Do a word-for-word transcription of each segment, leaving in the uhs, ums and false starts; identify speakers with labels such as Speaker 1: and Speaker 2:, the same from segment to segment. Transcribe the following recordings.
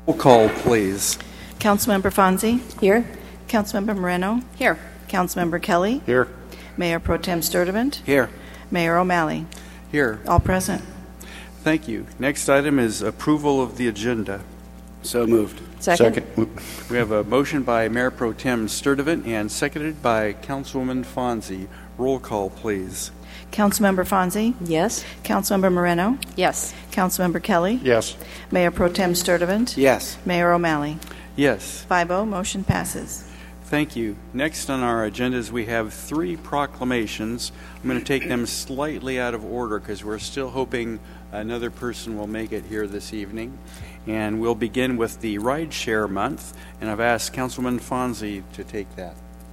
Speaker 1: Roll call, please.
Speaker 2: Councilmember Fonzie?
Speaker 3: Here.
Speaker 2: Councilmember Moreno?
Speaker 3: Here.
Speaker 2: Councilmember Kelly?
Speaker 1: Here.
Speaker 2: Mayor Pro Tem Sturdivant?
Speaker 1: Here.
Speaker 2: Mayor O'Malley?
Speaker 1: Here.
Speaker 2: All present.
Speaker 1: Thank you. Next item is approval of the agenda.
Speaker 4: So moved.
Speaker 3: Second.
Speaker 4: Second.
Speaker 1: We have a motion by Mayor Pro Tem Sturdivant and seconded by Councilwoman Fonzie. Roll call, please.
Speaker 2: Councilmember Fonzie?
Speaker 3: Yes.
Speaker 2: Councilmember Moreno?
Speaker 3: Yes.
Speaker 2: Councilmember Kelly?
Speaker 4: Yes.
Speaker 2: Mayor Pro Tem Sturdivant?
Speaker 4: Yes.
Speaker 2: Mayor O'Malley?
Speaker 1: Yes.
Speaker 2: five oh, motion passes.
Speaker 1: Thank you. Next on our agendas, we have three proclamations. I'm going to take them slightly out of order because we're still hoping another person will make it here this evening. And we'll begin with the Rideshare Month, and I've asked Councilman Fonzie to take that.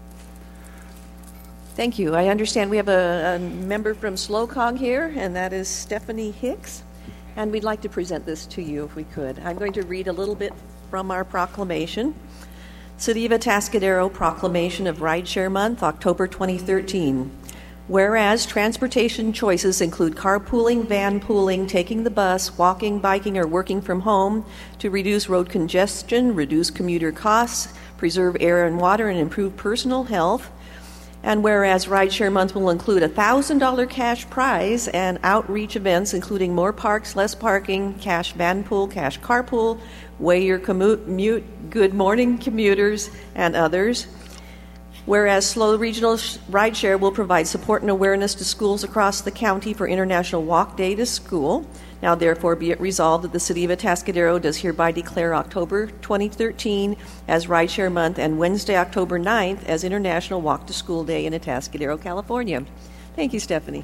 Speaker 3: Thank you. I understand we have a, a member from SLOCOG here, and that is Stephanie Hicks. And we'd like to present this to you if we could. I'm going to read a little bit from our proclamation. City of Atascadero Proclamation of Rideshare Month, October twenty thirteen. Whereas transportation choices include carpooling, van pooling, taking the bus, walking, biking, or working from home to reduce road congestion, reduce commuter costs, preserve air and water, and improve personal health. And whereas Rideshare Month will include a one thousand dollars cash prize and outreach events including more parks, less parking, cash van pool, cash carpool, weigh your commute, good morning commuters, and others. Whereas Slow Regional Rideshare will provide support and awareness to schools across the county for International Walk Day to School. Now, therefore, be it resolved that the City of Atascadero does hereby declare October twenty thirteen as Rideshare Month and Wednesday, October ninth as International Walk to School Day in Atascadero, California. Thank you, Stephanie.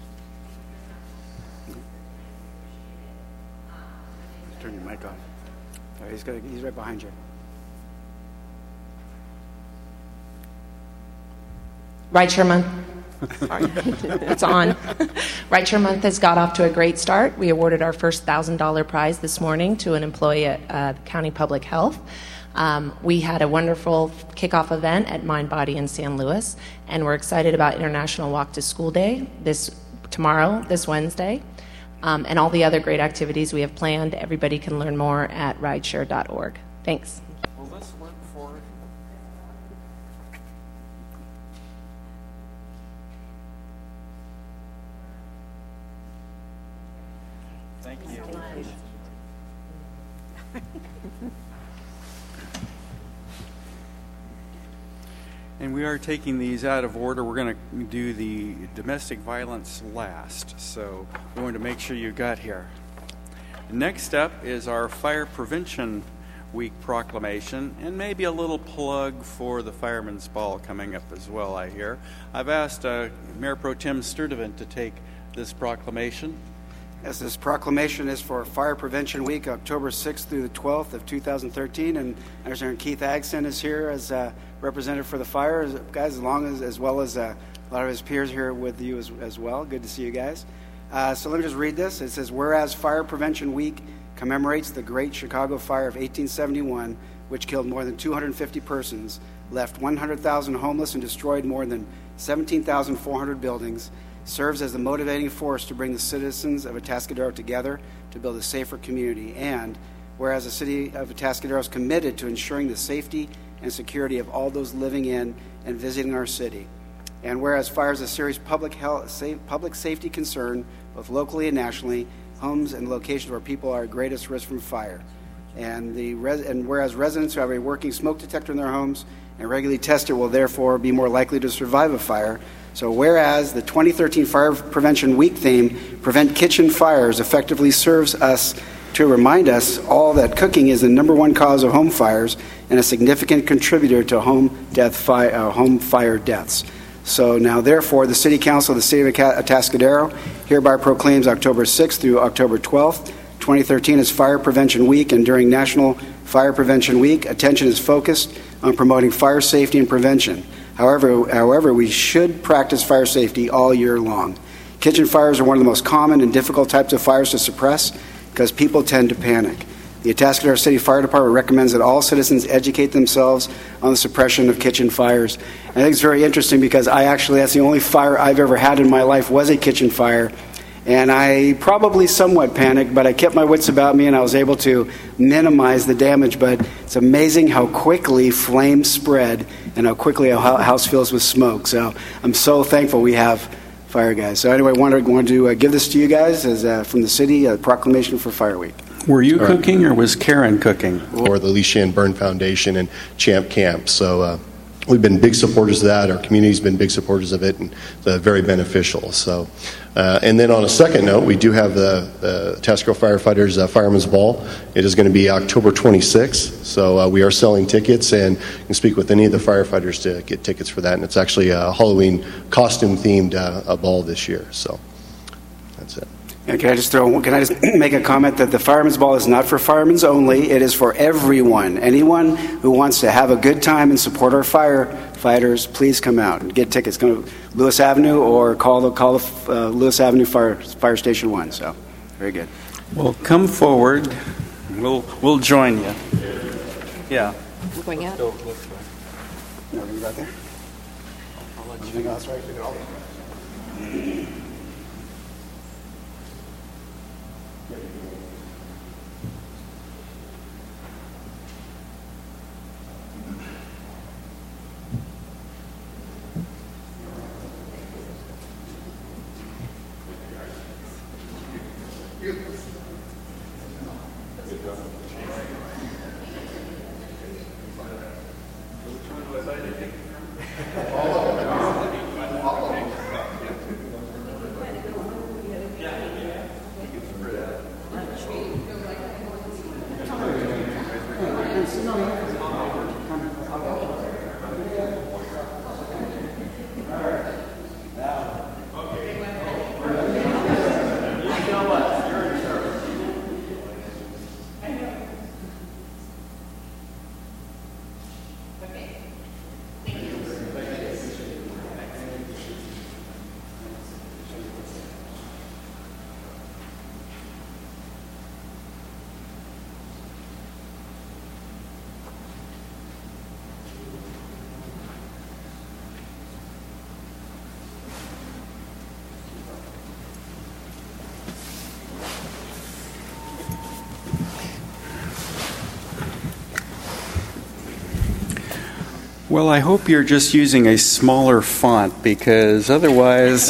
Speaker 4: Turn your mic on. All right, he's, got, he's right behind you.
Speaker 5: Rideshare Month. Sorry, it's on. Rideshare Month has got off to a great start. We awarded our first one thousand dollars prize this morning to an employee at uh, County Public Health. Um, we had a wonderful kickoff event at Mind Body in San Luis, and we're excited about International Walk to School Day this tomorrow, this Wednesday, um, and all the other great activities we have planned. Everybody can learn more at rideshare dot org. Thanks.
Speaker 1: Will this work for Thank you. And we are taking these out of order. We're going to do the domestic violence last, so we wanted to make sure you got here. Next up is our Fire Prevention Week proclamation, and maybe a little plug for the Fireman's Ball coming up as well, I hear. I've asked uh, Mayor Pro Tem Sturdivant to take this proclamation.
Speaker 4: Yes, this proclamation is for Fire Prevention Week, October sixth through the twelfth of two thousand thirteen, and I understand Keith Agson is here as uh, representative for the fire, guys, as long as as well as uh, a lot of his peers here with you as, as well. Good to see you guys. Uh, so let me just read this. It says, whereas Fire Prevention Week commemorates the Great Chicago Fire of eighteen seventy-one, which killed more than two hundred fifty persons, left one hundred thousand homeless, and destroyed more than seventeen thousand four hundred buildings, serves as the motivating force to bring the citizens of Atascadero together to build a safer community. And whereas the city of Atascadero is committed to ensuring the safety and security of all those living in and visiting our city. And whereas fire is a serious public health, safe, public safety concern, both locally and nationally, homes and locations where people are at greatest risk from fire. And, the res- and whereas residents who have a working smoke detector in their homes and regularly test it will therefore be more likely to survive a fire. So whereas the twenty thirteen Fire Prevention Week theme, Prevent Kitchen Fires, effectively serves us to remind us all that cooking is the number one cause of home fires and a significant contributor to home death fi- uh, home fire deaths. So now, therefore, the City Council of the City of Atascadero hereby proclaims October sixth through October twelfth, twenty thirteen as Fire Prevention Week, and during National Fire Prevention Week, attention is focused on promoting fire safety and prevention. However, however, we should practice fire safety all year long. Kitchen fires are one of the most common and difficult types of fires to suppress because people tend to panic. The Atascadero City Fire Department recommends that all citizens educate themselves on the suppression of kitchen fires. And I think it's very interesting because I actually, that's the only fire I've ever had in my life was a kitchen fire. And I probably somewhat panicked, but I kept my wits about me and I was able to minimize the damage. But it's amazing how quickly flames spread and how quickly a house fills with smoke. So I'm so thankful we have fire guys. So anyway, I wanted, wanted to uh, give this to you guys as uh, from the city, a proclamation for Fire Week.
Speaker 1: Were you
Speaker 6: All
Speaker 1: cooking
Speaker 6: right.
Speaker 1: or was Karen cooking?
Speaker 6: Or the Lee Shan Burn Foundation and Champ Camp. So uh, we've been big supporters of that. Our community's been big supporters of it, and uh, very beneficial. So, uh, and then on a second note, we do have the, the Tasco Firefighters uh, Fireman's Ball. It is going to be October twenty-sixth. So uh, we are selling tickets, and you can speak with any of the firefighters to get tickets for that. And it's actually a Halloween costume-themed uh, a ball this year. So that's it.
Speaker 4: And can I just throw? Can I just make a comment that the Fireman's Ball is not for firemen's only? It is for everyone. Anyone who wants to have a good time and support our firefighters, please come out and get tickets. Come to Lewis Avenue or call the call the uh, Lewis Avenue Fire Fire Station One. So, very good.
Speaker 1: Well, come forward. We'll we'll join you. Yeah.
Speaker 3: We're going out.
Speaker 4: No, you got there. Anything else, right?
Speaker 1: Well, I hope you're just using a smaller font because otherwise...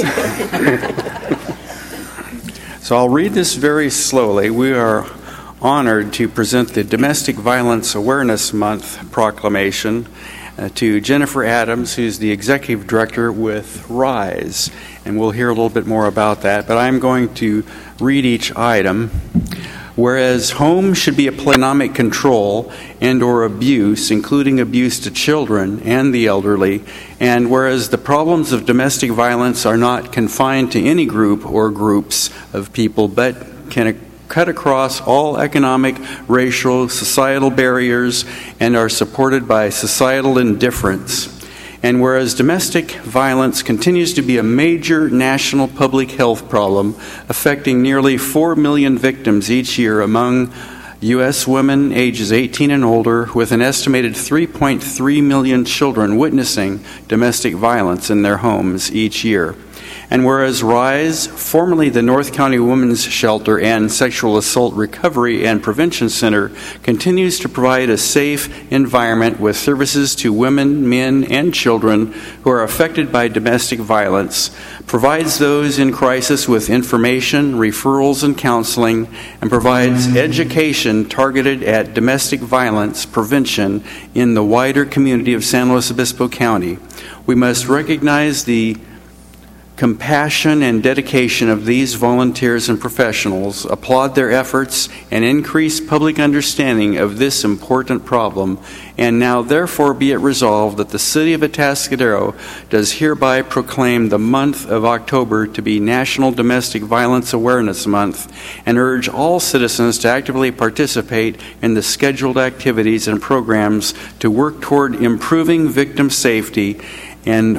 Speaker 1: So I'll read this very slowly. We are honored to present the Domestic Violence Awareness Month proclamation uh, to Jennifer Adams, who's the Executive Director with RISE. And we'll hear a little bit more about that. But I'm going to read each item. Whereas home should be a place of economic control and or abuse, including abuse to children and the elderly, and whereas the problems of domestic violence are not confined to any group or groups of people, but can cut across all economic, racial, societal barriers and are supported by societal indifference. And whereas domestic violence continues to be a major national public health problem, affecting nearly four million victims each year among U S women ages eighteen and older, with an estimated three point three million children witnessing domestic violence in their homes each year. And whereas RISE, formerly the North County Women's Shelter and Sexual Assault Recovery and Prevention Center, continues to provide a safe environment with services to women, men, and children who are affected by domestic violence, provides those in crisis with information, referrals, and counseling, and provides education targeted at domestic violence prevention in the wider community of San Luis Obispo County. We must recognize the compassion and dedication of these volunteers and professionals, applaud their efforts, and increase public understanding of this important problem. And now therefore be it resolved that the City of Atascadero does hereby proclaim the month of October to be National Domestic Violence Awareness Month, and urge all citizens to actively participate in the scheduled activities and programs to work toward improving victim safety and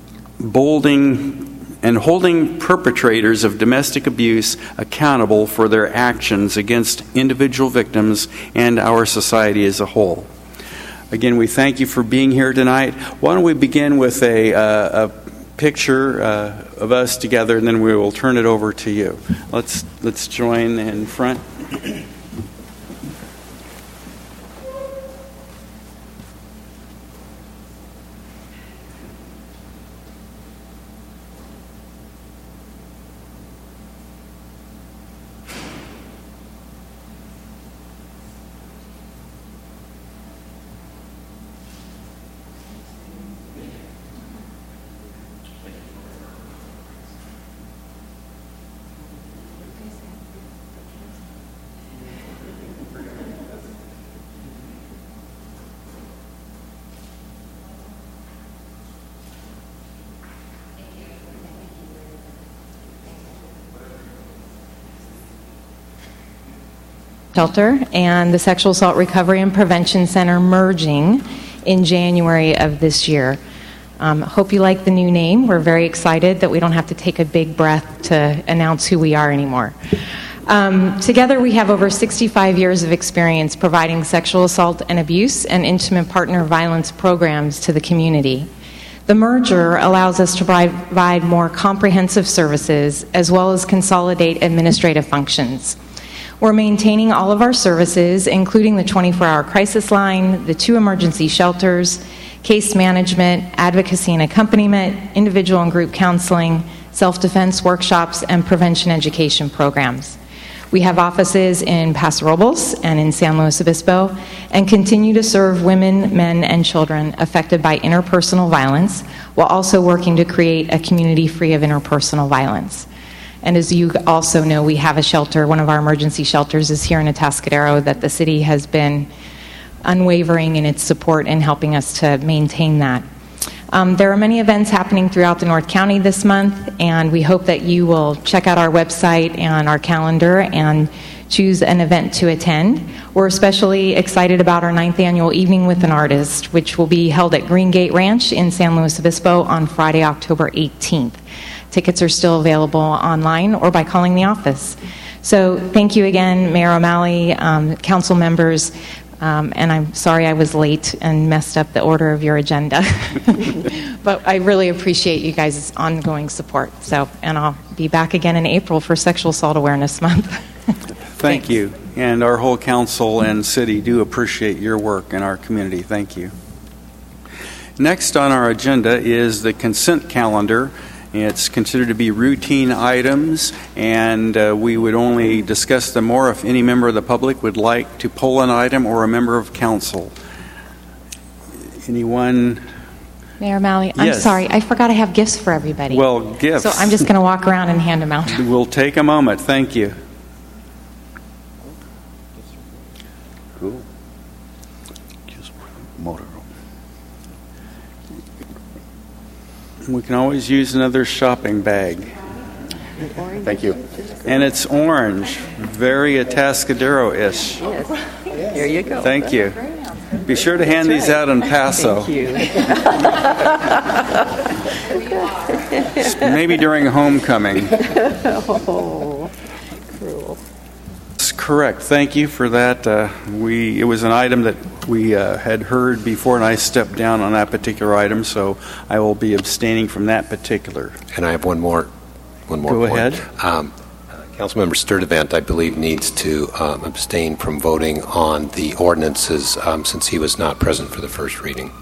Speaker 1: bolding and holding perpetrators of domestic abuse accountable for their actions against individual victims and our society as a whole. Again, we thank you for being here tonight. Why don't we begin with a, uh, a picture uh, of us together, and then we will turn it over to you. Let's let's join in front.
Speaker 5: Shelter and the Sexual Assault Recovery and Prevention Center merging in January of this year. Um, hope you like the new name. We're very excited that we don't have to take a big breath to announce who we are anymore. Um, together we have over sixty-five years of experience providing sexual assault and abuse and intimate partner violence programs to the community. The merger allows us to provide more comprehensive services as well as consolidate administrative functions. We're maintaining all of our services, including the twenty-four hour crisis line, the two emergency shelters, case management, advocacy and accompaniment, individual and group counseling, self-defense workshops, and prevention education programs. We have offices in Paso Robles and in San Luis Obispo and continue to serve women, men, and children affected by interpersonal violence while also working to create a community free of interpersonal violence. And as you also know, we have a shelter. One of our emergency shelters is here in Atascadero that the city has been unwavering in its support in helping us to maintain that. Um, there are many events happening throughout the North County this month, and we hope that you will check out our website and our calendar and choose an event to attend. We're especially excited about our ninth annual Evening with an Artist, which will be held at Green Gate Ranch in San Luis Obispo on Friday, October eighteenth. Tickets are still available online or by calling the office. So thank you again, Mayor O'Malley, um, council members, um, and I'm sorry I was late and messed up the order of your agenda. But I really appreciate you guys' ongoing support. So, and I'll be back again in April for Sexual Assault Awareness Month.
Speaker 1: Thank you. And our whole council and city do appreciate your work in our community. Thank you. Next on our agenda is the consent calendar. It's considered to be routine items, and uh, we would only discuss them more if any member of the public would like to pull an item or a member of council. Anyone?
Speaker 5: Mayor O'Malley, I'm
Speaker 1: Yes.
Speaker 5: sorry, I forgot I have gifts for everybody.
Speaker 1: Well, gifts.
Speaker 5: So I'm just going to walk around and hand them out.
Speaker 1: We'll take a moment. Thank you.
Speaker 7: Cool. Just motor.
Speaker 1: We can always use another shopping bag.
Speaker 6: Thank you.
Speaker 1: And it's orange, very Atascadero-ish.
Speaker 3: Yes. Here you go.
Speaker 1: Thank you. Be sure to hand these out in Paso.
Speaker 3: Thank you.
Speaker 1: Maybe during homecoming.
Speaker 3: Oh, cruel.
Speaker 1: That's correct. Thank you for that. Uh, we it was an item that we uh, had heard before, and I stepped down on that particular item, so I will be abstaining from that particular.
Speaker 8: And I have one more, one more
Speaker 1: Go
Speaker 8: point.
Speaker 1: ahead.
Speaker 8: Um, uh, Councilmember Sturdivant, I believe, needs to um, abstain from voting on the ordinances um, since he was not present for the first reading.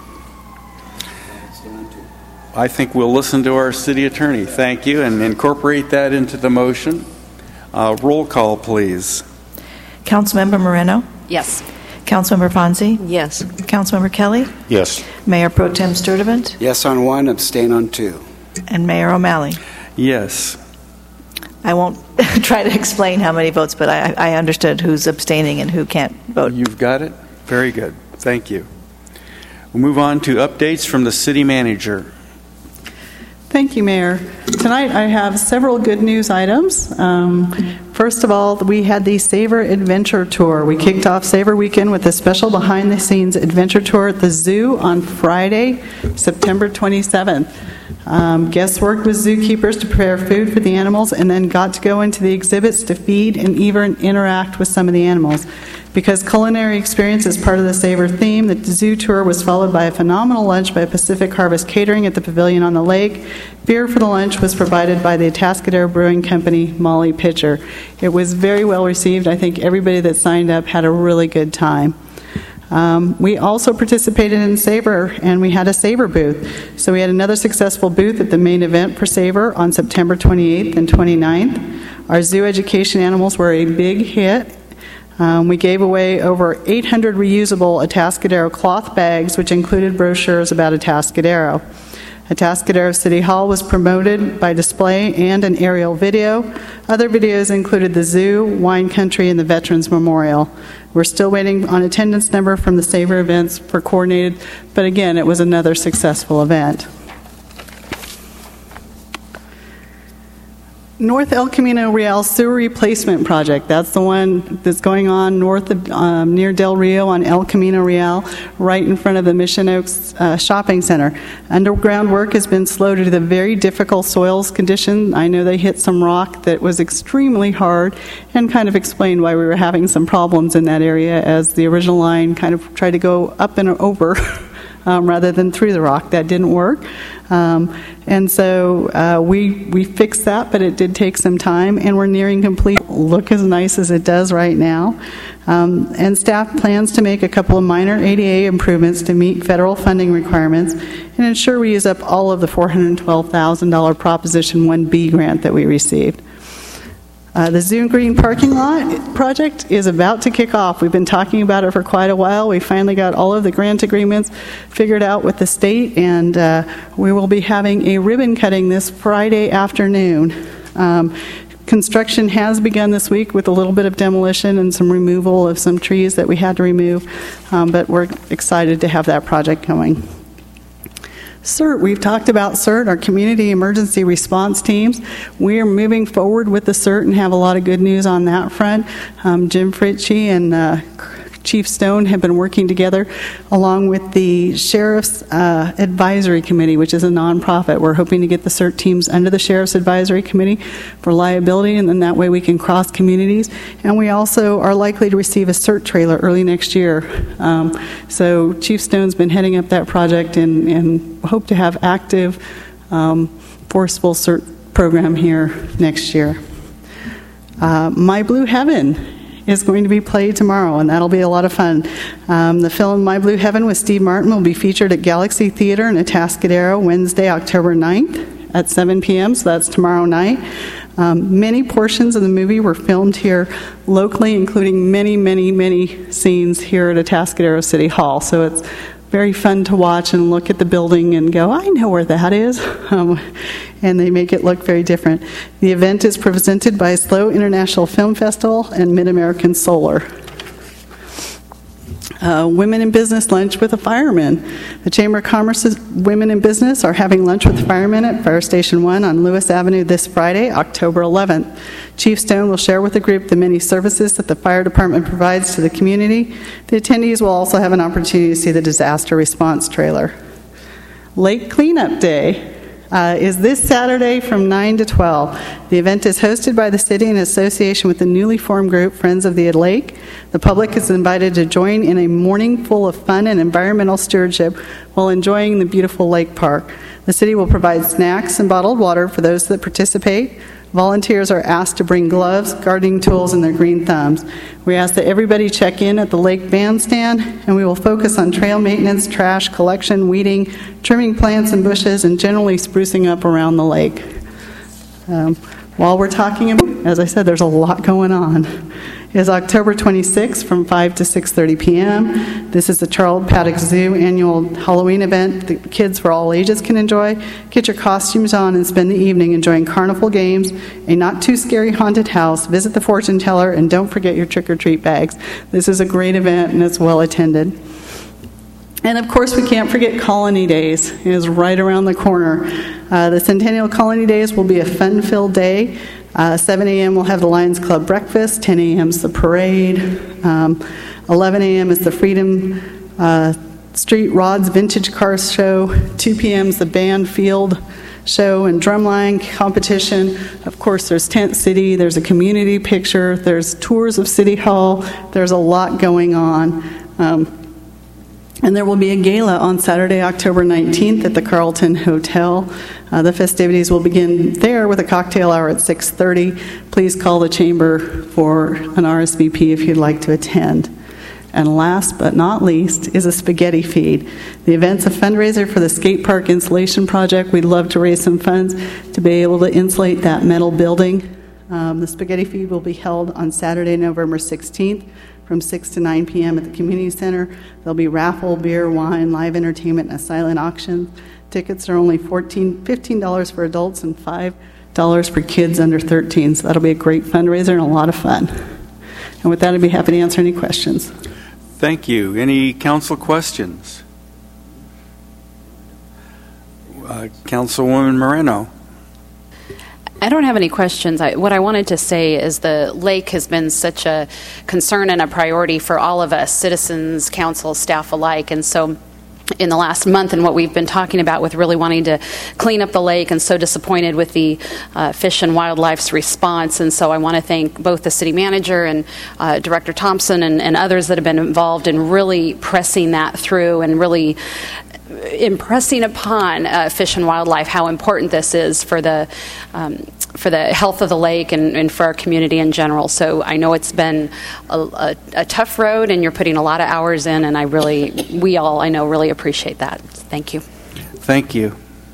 Speaker 1: I think we'll listen to our city attorney. Thank you, and incorporate that into the motion. Uh, roll call, please.
Speaker 2: Councilmember Moreno?
Speaker 5: Yes.
Speaker 2: Councilmember Fonzie?
Speaker 3: Yes.
Speaker 2: Councilmember Kelly?
Speaker 7: Yes.
Speaker 2: Mayor Pro Tem Sturdivant?
Speaker 4: Yes on one, abstain on two.
Speaker 2: And Mayor O'Malley?
Speaker 1: Yes.
Speaker 2: I won't try to explain how many votes, but I, I understood who's abstaining and who can't vote.
Speaker 1: You've got it? Very good. Thank you. We'll move on to updates from the city manager.
Speaker 9: Thank you, Mayor. Tonight I have several good news items. Um, first of all, we had the Savor Adventure Tour. We kicked off Savor Weekend with a special behind-the-scenes adventure tour at the zoo on Friday, September twenty-seventh. Um, guests worked with zookeepers to prepare food for the animals and then got to go into the exhibits to feed and even interact with some of the animals. Because culinary experience is part of the Savor theme, the zoo tour was followed by a phenomenal lunch by Pacific Harvest Catering at the Pavilion on the Lake. Beer for the lunch was provided by the Atascadero Brewing Company, Molly Pitcher. It was very well received. I think everybody that signed up had a really good time. Um, we also participated in Savor, and we had a Savor booth. So we had another successful booth at the main event for Savor on September twenty-eighth and twenty-ninth. Our zoo education animals were a big hit. Um, we gave away over eight hundred reusable Atascadero cloth bags, which included brochures about Atascadero. Atascadero City Hall was promoted by display and an aerial video. Other videos included the zoo, wine country, and the Veterans Memorial. We're still waiting on attendance number from the Savor events for coordinated, but again, it was another successful event. North El Camino Real Sewer Replacement Project. That's the one that's going on north of, um, near Del Rio on El Camino Real, right in front of the Mission Oaks uh, Shopping Center. Underground work has been slow due to the very difficult soils condition. I know they hit some rock that was extremely hard and kind of explained why we were having some problems in that area as the original line kind of tried to go up and over um, rather than through the rock. That didn't work. Um, and so uh, we we fixed that, but it did take some time, and we're nearing complete. Look as nice as it does right now. Um, and staff plans to make a couple of minor A D A improvements to meet federal funding requirements and ensure we use up all of the four hundred twelve thousand dollars Proposition one B grant that we received. Uh, the Zoom Green parking lot project is about to kick off. We've been talking about it for quite a while. We finally got all of the grant agreements figured out with the state, and uh, we will be having a ribbon cutting this Friday afternoon. Um, construction has begun this week with a little bit of demolition and some removal of some trees that we had to remove, um, but we're excited to have that project going. CERT, we've talked about CERT, our Community Emergency Response Teams. We are moving forward with the CERT and have a lot of good news on that front. Um, Jim Fritchie and uh, Chief Stone have been working together along with the Sheriff's uh, Advisory Committee, which is a nonprofit. We're hoping to get the CERT teams under the Sheriff's Advisory Committee for liability, and then that way we can cross communities. And we also are likely to receive a CERT trailer early next year. Um, so Chief Stone's been heading up that project and, and hope to have active, um, forceful CERT program here next year. Uh, My Blue Heaven is going to be played tomorrow, and that'll be a lot of fun. Um, the film My Blue Heaven with Steve Martin will be featured at Galaxy Theater in Atascadero Wednesday, October ninth at seven p.m., so that's tomorrow night. Um, many portions of the movie were filmed here locally, including many, many, many scenes here at Atascadero City Hall, so it's very fun to watch and look at the building and go, I know where that is. Um, and they make it look very different. The event is presented by SLO International Film Festival and Mid-American Solar. Uh, Women in Business Lunch with a Fireman. The Chamber of Commerce's Women in Business are having lunch with firemen at Fire Station one on Lewis Avenue this Friday, October eleventh. Chief Stone will share with the group the many services that the fire department provides to the community. The attendees will also have an opportunity to see the disaster response trailer. Lake Cleanup Day Uh, is this Saturday from nine to twelve. The event is hosted by the city in association with the newly formed group Friends of the Lake. The public is invited to join in a morning full of fun and environmental stewardship while enjoying the beautiful lake park. The city will provide snacks and bottled water for those that participate. Volunteers are asked to bring gloves, gardening tools, and their green thumbs. We ask that everybody check in at the lake bandstand, and we will focus on trail maintenance, trash collection, weeding, trimming plants and bushes, and generally sprucing up around the lake. Um, while we're talking about, as I said, there's a lot going on. It is October twenty-sixth from five to six thirty p.m. This is the Charles Paddock Zoo annual Halloween event that kids for all ages can enjoy. Get your costumes on and spend the evening enjoying carnival games, a not-too-scary haunted house, visit the fortune teller, and don't forget your trick-or-treat bags. This is a great event, and it's well-attended. And, of course, we can't forget Colony Days. It is right around the corner. Uh, the Centennial Colony Days will be a fun-filled day. Uh, seven a.m. we'll have the Lions Club breakfast. ten a.m. is the parade. Um, eleven a.m. is the Freedom uh, Street Rod's Vintage Car Show. two p.m. is the band field show and drumline competition. Of course, there's Tent City, there's a community picture, there's tours of City Hall, there's a lot going on. Um, and there will be a gala on Saturday, October nineteenth at the Carlton Hotel. Uh, the festivities will begin there with a cocktail hour at six thirty. Please call the chamber for an R S V P if you'd like to attend. And last but not least is a spaghetti feed. The event's a fundraiser for the skate park insulation project. We'd love to raise some funds to be able to insulate that metal building. Um, the spaghetti feed will be held on Saturday, November sixteenth from six to nine p.m. at the community center. There'll be raffle, beer, wine, live entertainment, and a silent auction. Tickets are only fourteen dollars, fifteen dollars for adults and five dollars for kids under thirteen. So that'll be a great fundraiser and a lot of fun. And with that, I'd be happy to answer any questions.
Speaker 1: Thank you. Any council questions? Uh, Councilwoman Moreno.
Speaker 10: I don't have any questions. I, what I wanted to say is the lake has been such a concern and a priority for all of us, citizens, council, staff alike. And so in the last month and what we've been talking about with really wanting to clean up the lake and so disappointed with the uh, Fish and Wildlife's response. And so I want to thank both the city manager and uh, Director Thompson and, and others that have been involved in really pressing that through and really impressing upon uh, Fish and Wildlife how important this is for the um, for the health of the lake and, and for our community in general. So I know it's been a, a, a tough road, and you're putting a lot of hours in, and I really, we all, I know, really appreciate that. Thank you.
Speaker 1: Thank you.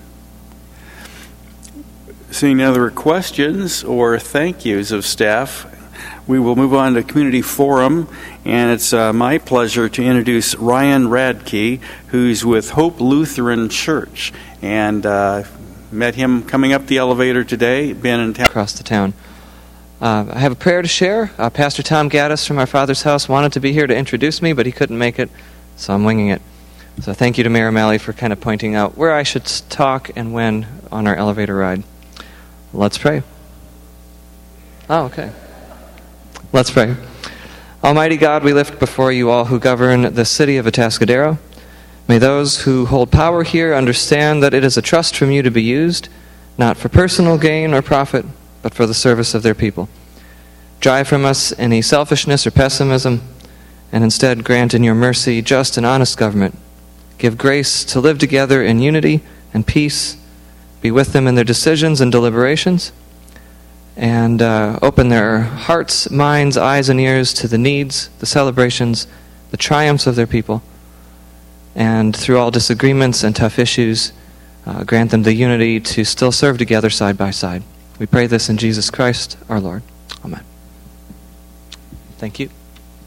Speaker 1: Seeing no other questions or thank yous of staff, we will move on to Community Forum, and it's uh, my pleasure to introduce Ryan Radke, who's with Hope Lutheran Church, and uh, met him coming up the elevator today, been in town.
Speaker 11: Across the town. Uh, I have a prayer to share. Uh, Pastor Tom Gaddis from Our Father's House wanted to be here to introduce me, but he couldn't make it, so I'm winging it. So thank you to Mayor Malley for kind of pointing out where I should talk and when on our elevator ride. Let's pray. Oh, okay. Let's pray. Almighty God, we lift before you all who govern the city of Atascadero. May those who hold power here understand that it is a trust from you to be used, not for personal gain or profit, but for the service of their people. Drive from us any selfishness or pessimism, and instead grant in your mercy just and honest government. Give grace to live together in unity and peace. Be with them in their decisions and deliberations, and uh, open their hearts, minds, eyes, and ears to the needs, the celebrations, the triumphs of their people. And through all disagreements and tough issues, uh, grant them the unity to still serve together side by side. We pray this in Jesus Christ, our Lord. Amen. Thank you.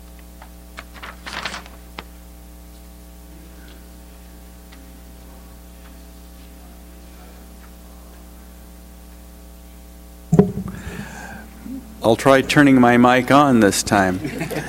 Speaker 1: I'll try turning my mic on this time.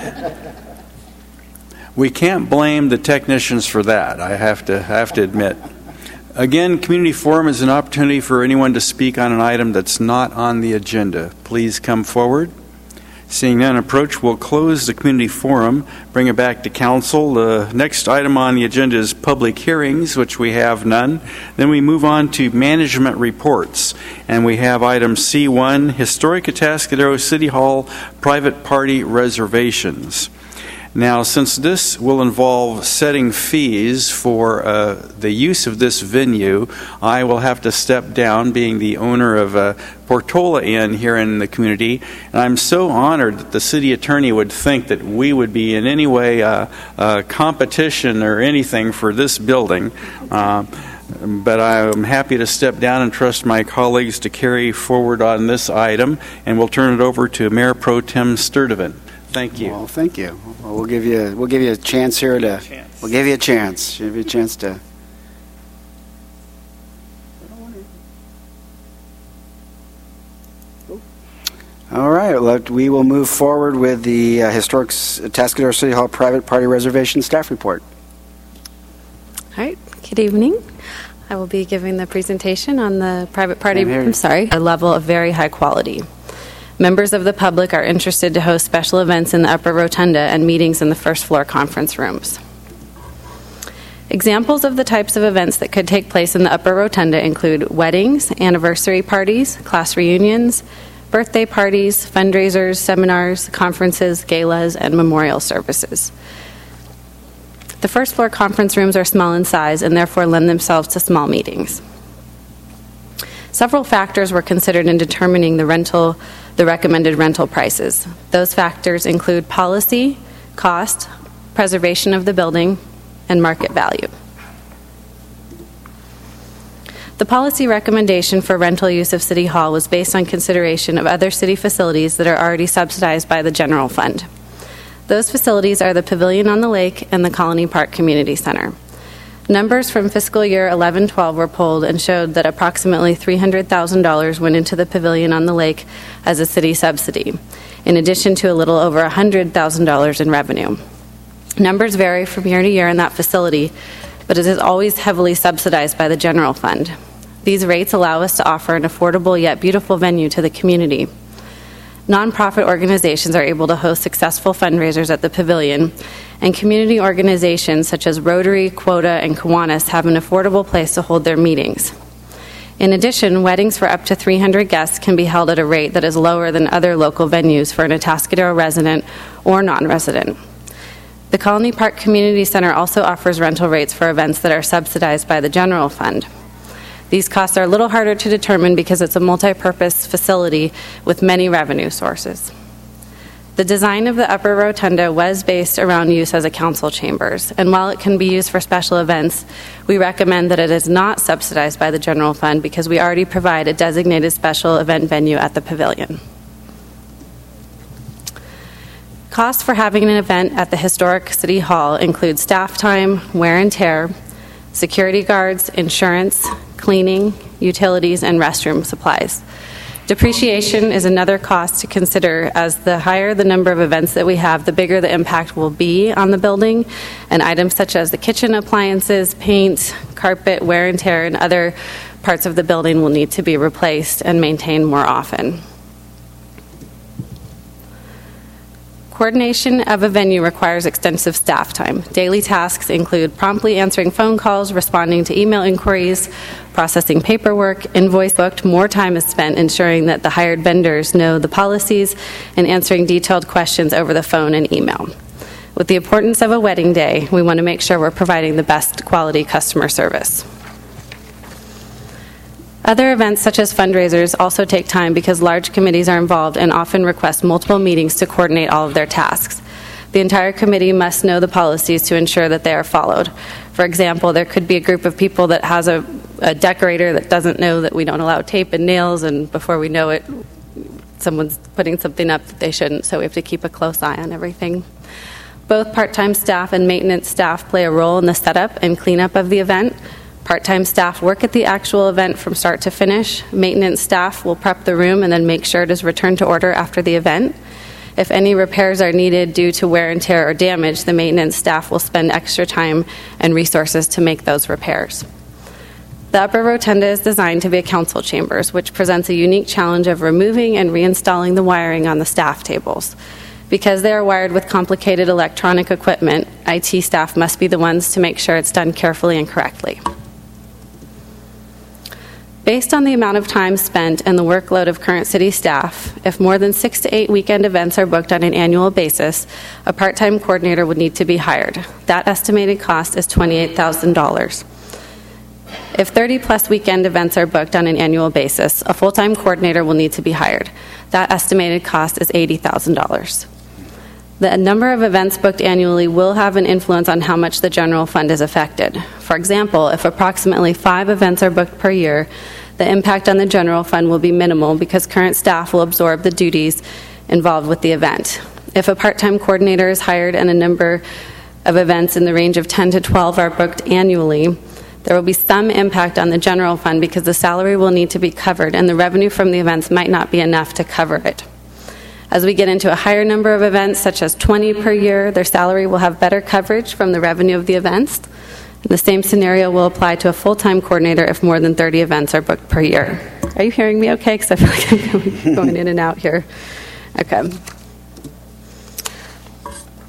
Speaker 1: We can't blame the technicians for that, I have to, I have to admit. Again, Community Forum is an opportunity for anyone to speak on an item that's not on the agenda. Please come forward. Seeing none approach, we'll close the Community Forum, bring it back to Council. The next item on the agenda is public hearings, which we have none. Then we move on to management reports, and we have item C one, Historic Atascadero City Hall Private Party Reservations. Now, since this will involve setting fees for uh, the use of this venue, I will have to step down, being the owner of uh, Portola Inn here in the community. And I'm so honored that the city attorney would think that we would be in any way uh, uh, competition or anything for this building. Uh, but I'm happy to step down and trust my colleagues to carry forward on this item, and we'll turn it over to Mayor Pro Tem Sturdivant. Thank you.
Speaker 4: Well, thank you. Well, we'll give you we'll give you a chance here to chance. we'll give you a chance. Give you a chance to. All right. We will move forward with the uh, Historic Atascadero City Hall Private Party Reservation Staff Report.
Speaker 12: All right. Good evening. I will be giving the presentation on the private party. I'm, I'm sorry. A level of very high quality. Members of the public are interested to host special events in the upper rotunda and meetings in the first floor conference rooms. Examples of the types of events that could take place in the Upper Rotunda include weddings, anniversary parties, class reunions, birthday parties, fundraisers, seminars, conferences, galas, and memorial services. The first floor conference rooms are small in size and therefore lend themselves to small meetings. Several factors were considered in determining the rental, the recommended rental prices. Those factors include policy, cost, preservation of the building, and market value. The policy recommendation for rental use of City Hall was based on consideration of other city facilities that are already subsidized by the general fund. Those facilities are the Pavilion on the Lake and the Colony Park Community Center. Numbers from fiscal year eleven twelve were pulled and showed that approximately three hundred thousand dollars went into the Pavilion on the Lake as a city subsidy, in addition to a little over one hundred thousand dollars in revenue. Numbers vary from year to year in that facility, but it is always heavily subsidized by the general fund. These rates allow us to offer an affordable yet beautiful venue to the community. Nonprofit organizations are able to host successful fundraisers at the Pavilion, and community organizations such as Rotary, Quota, and Kiwanis have an affordable place to hold their meetings. In addition, weddings for up to three hundred guests can be held at a rate that is lower than other local venues for an Atascadero resident or non-resident. The Colony Park Community Center also offers rental rates for events that are subsidized by the general fund. These costs are a little harder to determine because it's a multi-purpose facility with many revenue sources. The design of the Upper Rotunda was based around use as a council chambers, and while it can be used for special events, we recommend that it is not subsidized by the general fund because we already provide a designated special event venue at the Pavilion. Costs for having an event at the historic City Hall include staff time, wear and tear, security guards, insurance, cleaning, utilities, and restroom supplies. Depreciation is another cost to consider, as the higher the number of events that we have, the bigger the impact will be on the building, and items such as the kitchen appliances, paint, carpet, wear and tear, and other parts of the building will need to be replaced and maintained more often. Coordination of a venue requires extensive staff time. Daily tasks include promptly answering phone calls, responding to email inquiries, processing paperwork, invoice booked. More time is spent ensuring that the hired vendors know the policies and answering detailed questions over the phone and email. With the importance of a wedding day, we want to make sure we're providing the best quality customer service. Other events such as fundraisers also take time because large committees are involved and often request multiple meetings to coordinate all of their tasks. The entire committee must know the policies to ensure that they are followed. For example, there could be a group of people that has a, a decorator that doesn't know that we don't allow tape and nails, and before we know it, someone's putting something up that they shouldn't, so we have to keep a close eye on everything. Both part-time staff and maintenance staff play a role in the setup and cleanup of the event. Part-time staff work at the actual event from start to finish. Maintenance staff will prep the room and then make sure it is returned to order after the event. If any repairs are needed due to wear and tear or damage, the maintenance staff will spend extra time and resources to make those repairs. The Upper Rotunda is designed to be a council chambers, which presents a unique challenge of removing and reinstalling the wiring on the staff tables. Because they are wired with complicated electronic equipment, I T staff must be the ones to make sure it's done carefully and correctly. Based on the amount of time spent and the workload of current city staff, if more than six to eight weekend events are booked on an annual basis, a part-time coordinator would need to be hired. That estimated cost is twenty-eight thousand dollars. If thirty plus weekend events are booked on an annual basis, a full-time coordinator will need to be hired. That estimated cost is eighty thousand dollars. The number of events booked annually will have an influence on how much the general fund is affected. For example, if approximately five events are booked per year, the impact on the general fund will be minimal because current staff will absorb the duties involved with the event. If a part-time coordinator is hired and a number of events in the range of ten to twelve are booked annually, there will be some impact on the general fund because the salary will need to be covered and the revenue from the events might not be enough to cover it. As we get into a higher number of events, such as twenty per year, their salary will have better coverage from the revenue of the events. And the same scenario will apply to a full-time coordinator if more than thirty events are booked per year. Are you hearing me okay? Because I feel like I'm going in and out here. Okay.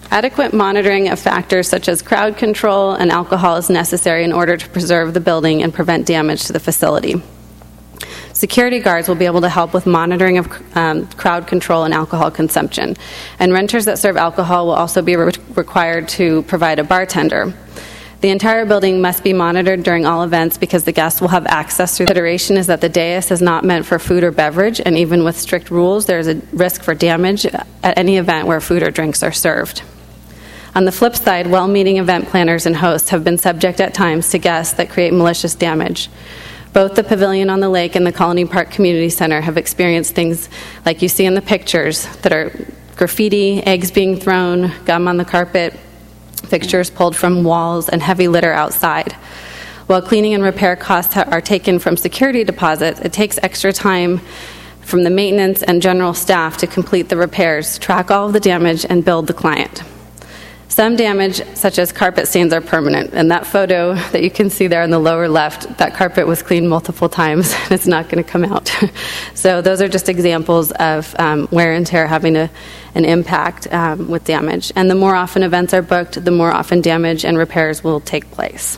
Speaker 12: Adequate monitoring of factors such as crowd control and alcohol is necessary in order to preserve the building and prevent damage to the facility. Security guards will be able to help with monitoring of um, crowd control and alcohol consumption. And renters that serve alcohol will also be re- required to provide a bartender. The entire building must be monitored during all events because the guests will have access through. The consideration is that the dais is not meant for food or beverage, and even with strict rules, there is a risk for damage at any event where food or drinks are served. On the flip side, well-meaning event planners and hosts have been subject at times to guests that create malicious damage. Both the Pavilion on the Lake and the Colony Park Community Center have experienced things like you see in the pictures that are graffiti, eggs being thrown, gum on the carpet, fixtures pulled from walls, and heavy litter outside. While cleaning and repair costs are taken from security deposits, it takes extra time from the maintenance and general staff to complete the repairs, track all of the damage, and bill the client. Some damage, such as carpet stains, are permanent. And that photo that you can see there in the lower left, that carpet was cleaned multiple times, and it's not going to come out. So those are just examples of um, wear and tear having a, an impact um, with damage. And the more often events are booked, the more often damage and repairs will take place.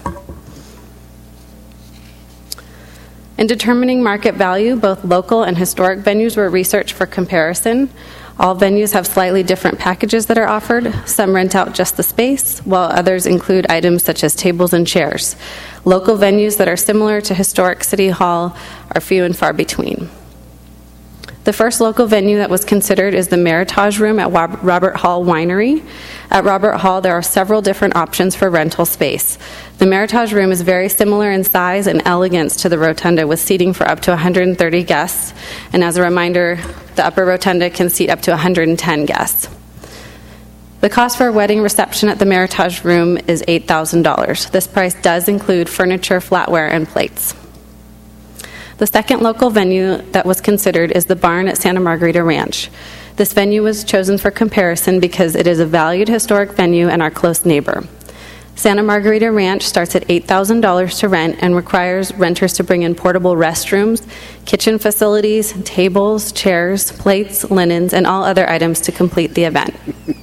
Speaker 12: In determining market value, both local and historic venues were researched for comparison. All venues have slightly different packages that are offered. Some rent out just the space, while others include items such as tables and chairs. Local venues that are similar to historic City Hall are few and far between. The first local venue that was considered is the Meritage Room at Robert Hall Winery. At Robert Hall, there are several different options for rental space. The Meritage Room is very similar in size and elegance to the Rotunda, with seating for up to one hundred thirty guests. And as a reminder, the Upper Rotunda can seat up to one hundred ten guests. The cost for a wedding reception at the Meritage Room is eight thousand dollars. This price does include furniture, flatware, and plates. The second local venue that was considered is the Barn at Santa Margarita Ranch. This venue was chosen for comparison because it is a valued historic venue and our close neighbor. Santa Margarita Ranch starts at eight thousand dollars to rent and requires renters to bring in portable restrooms, kitchen facilities, tables, chairs, plates, linens, and all other items to complete the event.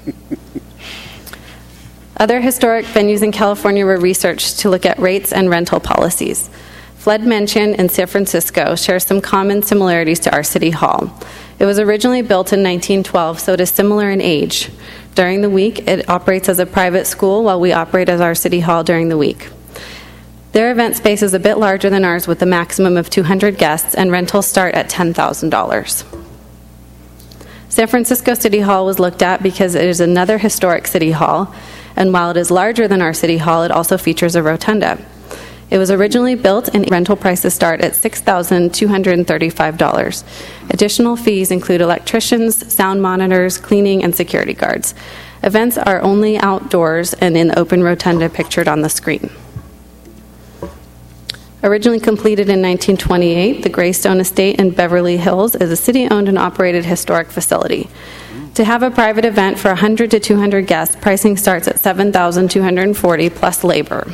Speaker 12: Other historic venues in California were researched to look at rates and rental policies. Flood Mansion in San Francisco shares some common similarities to our City Hall. It was originally built in nineteen twelve, so it is similar in age. During the week, it operates as a private school while we operate as our City Hall during the week. Their event space is a bit larger than ours with a maximum of two hundred guests, and rentals start at ten thousand dollars. San Francisco City Hall was looked at because it is another historic City Hall, and while it is larger than our City Hall, it also features a rotunda. It was originally built, and rental prices start at six thousand two hundred thirty-five dollars. Additional fees include electricians, sound monitors, cleaning, and security guards. Events are only outdoors and in the open rotunda pictured on the screen. Originally completed in nineteen twenty-eight, the Greystone Estate in Beverly Hills is a city-owned and operated historic facility. To have a private event for one hundred to two hundred guests, pricing starts at seven thousand two hundred forty dollars plus labor.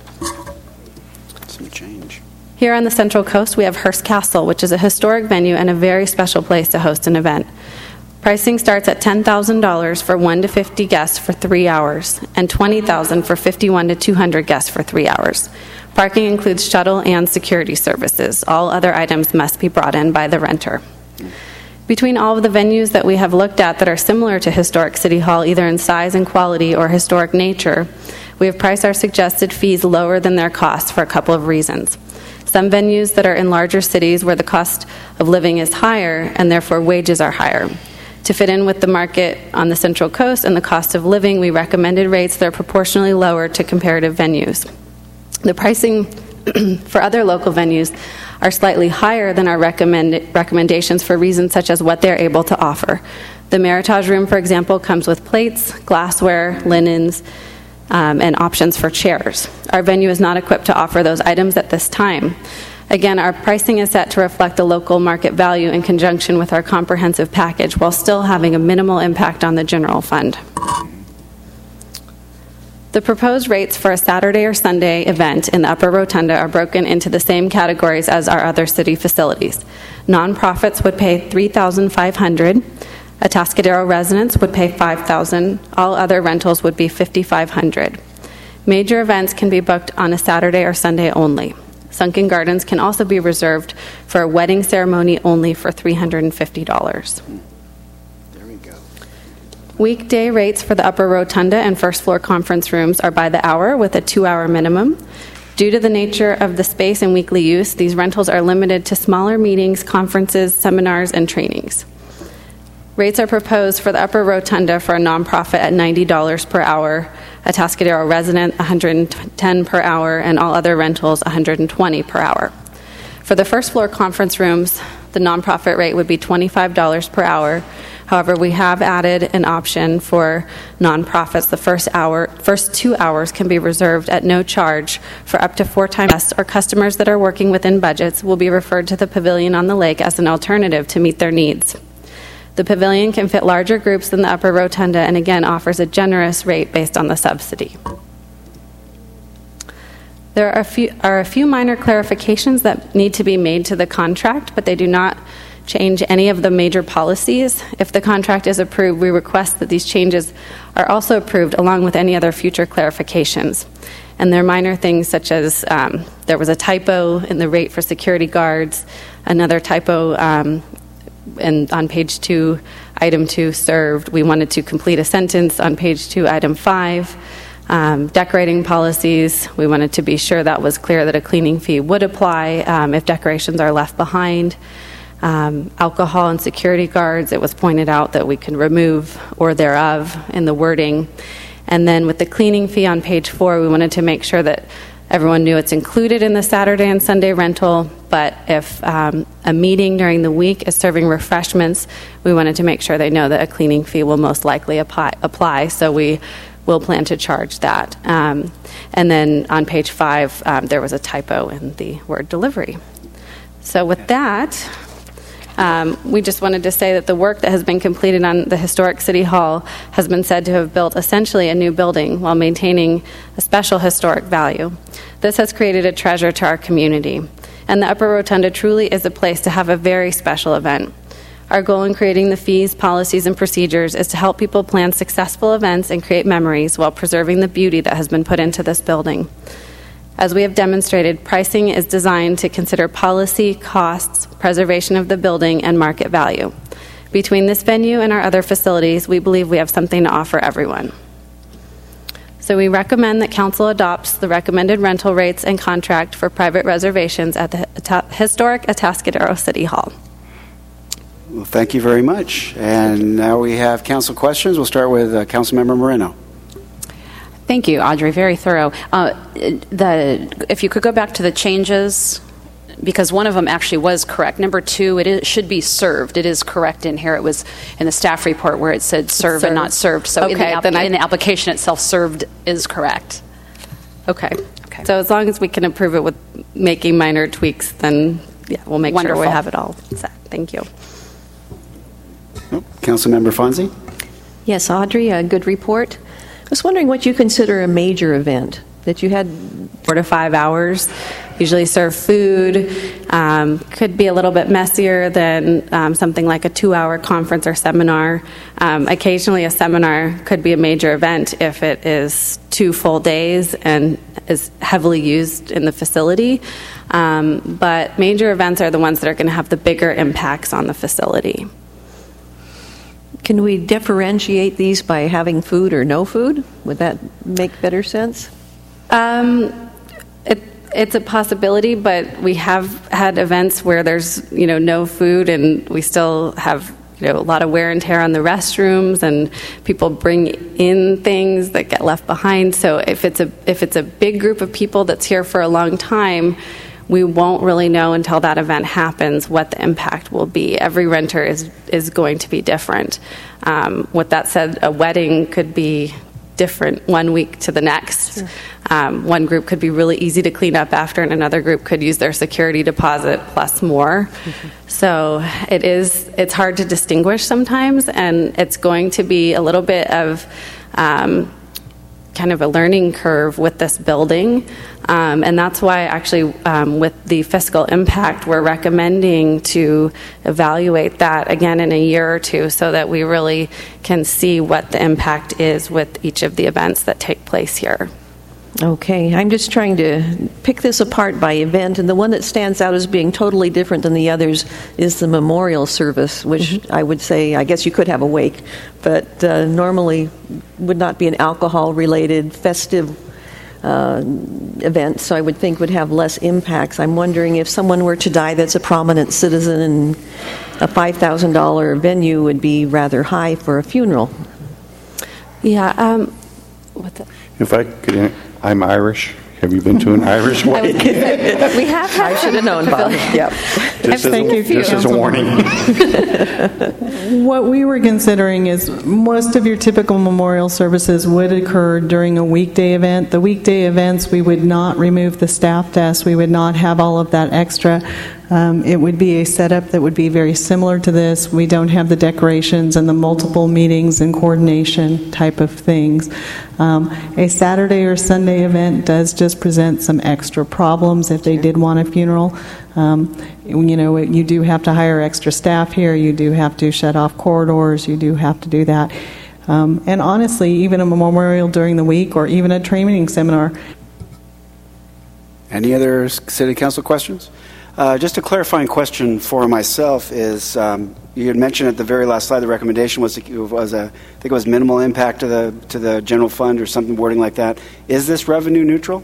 Speaker 4: Change.
Speaker 12: Here on the Central Coast, we have Hearst Castle, which is a historic venue and a very special place to host an event. Pricing starts at ten thousand dollars for one to fifty guests for three hours and twenty thousand dollars for fifty-one to two hundred guests for three hours. Parking includes shuttle and security services. All other items must be brought in by the renter. Between all of the venues that we have looked at that are similar to historic City Hall, either in size and quality or historic nature, we have priced our suggested fees lower than their costs for a couple of reasons. Some venues that are in larger cities where the cost of living is higher and therefore wages are higher. To fit in with the market on the Central Coast and the cost of living, we recommended rates that are proportionally lower to comparative venues. The pricing for other local venues are slightly higher than our recommend- recommendations for reasons such as what they're able to offer. The Meritage Room, for example, comes with plates, glassware, linens, Um, and options for chairs. Our venue is not equipped to offer those items at this time. Again, our pricing is set to reflect the local market value in conjunction with our comprehensive package while still having a minimal impact on the general fund. The proposed rates for a Saturday or Sunday event in the Upper Rotunda are broken into the same categories as our other city facilities. Nonprofits would pay three thousand five hundred dollars. Atascadero residents would pay five thousand dollars. All other rentals would be five thousand five hundred dollars. Major events can be booked on a Saturday or Sunday only. Sunken Gardens can also be reserved for a wedding ceremony only for three hundred fifty dollars.
Speaker 4: There we go.
Speaker 12: Weekday rates for the upper rotunda and first floor conference rooms are by the hour with a two-hour minimum. Due to the nature of the space and weekly use, these rentals are limited to smaller meetings, conferences, seminars, and trainings. Rates are proposed for the upper rotunda for a nonprofit at ninety dollars per hour, a Atascadero resident one hundred ten dollars per hour, and all other rentals one hundred twenty dollars per hour. For the first floor conference rooms, the nonprofit rate would be twenty-five dollars per hour. However, we have added an option for nonprofits. The first hour, first two hours can be reserved at no charge for up to four times guests, or customers that are working within budgets will be referred to the pavilion on the lake as an alternative to meet their needs. The pavilion can fit larger groups than the upper rotunda and again offers a generous rate based on the subsidy. There are a few, are a few minor clarifications that need to be made to the contract, but they do not change any of the major policies. If the contract is approved, we request that these changes are also approved along with any other future clarifications. And they're minor things such as um, there was a typo in the rate for security guards, another typo um, and on page two, item two, served. We wanted to complete a sentence on page two, item five. Um, decorating policies, we wanted to be sure that was clear that a cleaning fee would apply um, if decorations are left behind. Um, alcohol and security guards, it was pointed out that we can remove or thereof in the wording. And then with the cleaning fee on page four, we wanted to make sure that everyone knew it's included in the Saturday and Sunday rental, but if um, a meeting during the week is serving refreshments, we wanted to make sure they know that a cleaning fee will most likely apply, apply so we will plan to charge that. Um, and then on page five, um, there was a typo in the word delivery. So with that, Um, we just wanted to say that the work that has been completed on the historic City Hall has been said to have built essentially a new building while maintaining a special historic value. This has created a treasure to our community, and the Upper Rotunda truly is a place to have a very special event. Our goal in creating the fees, policies, and procedures is to help people plan successful events and create memories while preserving the beauty that has been put into this building. As we have demonstrated, pricing is designed to consider policy, costs, preservation of the building, and market value. Between this venue and our other facilities, we believe we have something to offer everyone. So we recommend that Council adopts the recommended rental rates and contract for private reservations at the historic Atascadero City Hall.
Speaker 4: Well, thank you very much. And now we have Council questions. We'll start with uh, Councilmember Moreno.
Speaker 10: Thank you, Audrey. Very thorough. Uh, the, if you could go back to the changes, because one of them actually was correct. Number two, it is, should be served. It is correct in here. It was in the staff report where it said serve, serve. and not served. So
Speaker 12: okay,
Speaker 10: in, the app-
Speaker 12: then I,
Speaker 10: in the application itself, served is correct.
Speaker 12: Okay. Okay. So as long as we can approve it with making minor tweaks, then yeah, we'll make
Speaker 10: Wonderful.
Speaker 12: sure we have it all set. Thank you.
Speaker 4: Oh, Councilmember Fonzie?
Speaker 3: Yes, Audrey, a good report. I was wondering what you consider a major event, that you had
Speaker 12: four to five hours, usually serve food, um, could be a little bit messier than um, something like a two-hour conference or seminar. Um, occasionally a seminar could be a major event if it is two full days and is heavily used in the facility. Um, but major events are the ones that are going to have the bigger impacts on the facility.
Speaker 3: Can we differentiate these by having food or no food? Would that make better sense?
Speaker 12: Um, it, it's a possibility, but we have had events where there's, you know, no food, and we still have, you know, a lot of wear and tear on the restrooms, and people bring in things that get left behind. So if it's a if it's a big group of people that's here for a long time, we won't really know until that event happens what the impact will be. Every renter is is going to be different. Um, with that said, a wedding could be different one week to the next. Sure. Um, one group could be really easy to clean up after, and another group could use their security deposit plus more. Mm-hmm. So it is it's hard to distinguish sometimes, and it's going to be a little bit of um, kind of a learning curve with this building. Um, and that's why actually um, with the fiscal impact, we're recommending to evaluate that again in a year or two so that we really can see what the impact is with each of the events that take place here.
Speaker 3: Okay, I'm just trying to pick this apart by event, and the one that stands out as being totally different than the others is the memorial service, which mm-hmm. I would say, I guess you could have a wake, but uh, normally would not be an alcohol-related festive uh, event, so I would think would have less impacts. I'm wondering if someone were to die that's a prominent citizen, and a five thousand dollars venue would be rather high for a funeral.
Speaker 12: Yeah, um, what the...
Speaker 7: If I could, I'm Irish. Have you been to an Irish wedding?
Speaker 12: We have had
Speaker 3: I should have known, Bob. Yep.
Speaker 7: Just as
Speaker 9: Thank
Speaker 7: a,
Speaker 9: you,
Speaker 7: just as a warning.
Speaker 9: What we were considering is most of your typical memorial services would occur during a weekday event. The weekday events, we would not remove the staff desk. We would not have all of that extra. Um, it would be a setup that would be very similar to this. We don't have the decorations and the multiple meetings and coordination type of things. Um, a Saturday or Sunday event does just present some extra problems if they did want a funeral. Um, you know, you do have to hire extra staff here. You do have to shut off corridors. You do have to do that. Um, and honestly, even a memorial during the week or even a training seminar.
Speaker 4: Any other City Council questions? Uh, just a clarifying question for myself is, um, you had mentioned at the very last slide the recommendation was, was a, I think it was minimal impact to the to the general fund or something wording like that. Is this revenue neutral?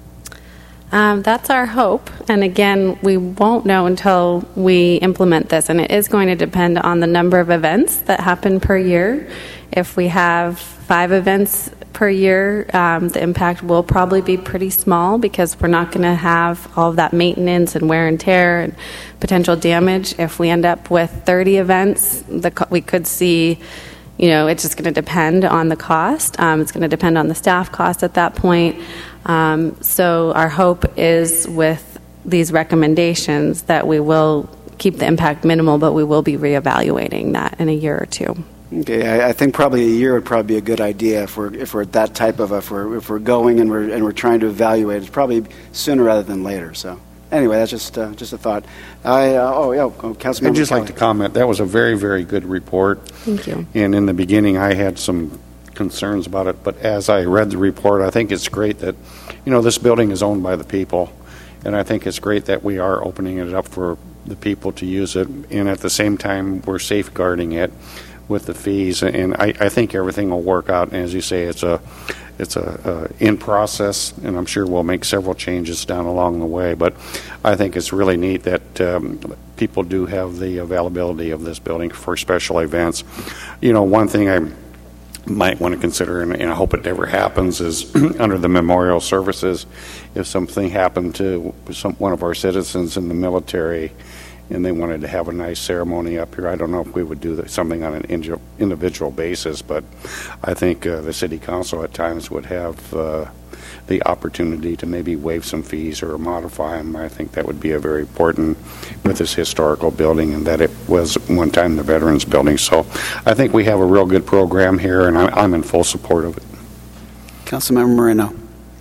Speaker 12: Um, that's our hope. And again, we won't know until we implement this. And it is going to depend on the number of events that happen per year. If we have five events per year, um, the impact will probably be pretty small because we're not going to have all of that maintenance and wear and tear and potential damage. If we end up with thirty events, the co- we could see, you know, it's just going to depend on the cost. Um, it's going to depend on the staff cost at that point. Um, so our hope is with these recommendations that we will keep the impact minimal, but we will be reevaluating that in a year or two.
Speaker 4: Okay, I, I think probably a year would probably be a good idea if we're if we're at that type of a, if we're if we're going and we're and we're trying to evaluate. It's probably sooner rather than later. So anyway, that's just uh, just a thought. I uh, oh yeah, oh, Councilmember
Speaker 7: I'd just
Speaker 4: Kelly.
Speaker 7: like to comment. That was a very very good report.
Speaker 12: Thank you.
Speaker 7: And in the beginning, I had some concerns about it, but as I read the report, I think it's great that, you know, this building is owned by the people, and I think it's great that we are opening it up for the people to use it, and at the same time, we're safeguarding it with the fees, and I, I think everything will work out. And as you say, it's a it's a uh, in process, and I'm sure we'll make several changes down along the way. But I think it's really neat that um, people do have the availability of this building for special events. You know, one thing I might want to consider, and, and I hope it never happens, is under the memorial services, if something happened to some, one of our citizens in the military and they wanted to have a nice ceremony up here, I don't know if we would do that, something on an indi- individual basis, but I think uh, the City Council at times would have uh, the opportunity to maybe waive some fees or modify them. I think that would be a very important with this historical building, and that it was one time the Veterans Building. So I think we have a real good program here, and I, I'm in full support of it.
Speaker 4: Councilmember Moreno.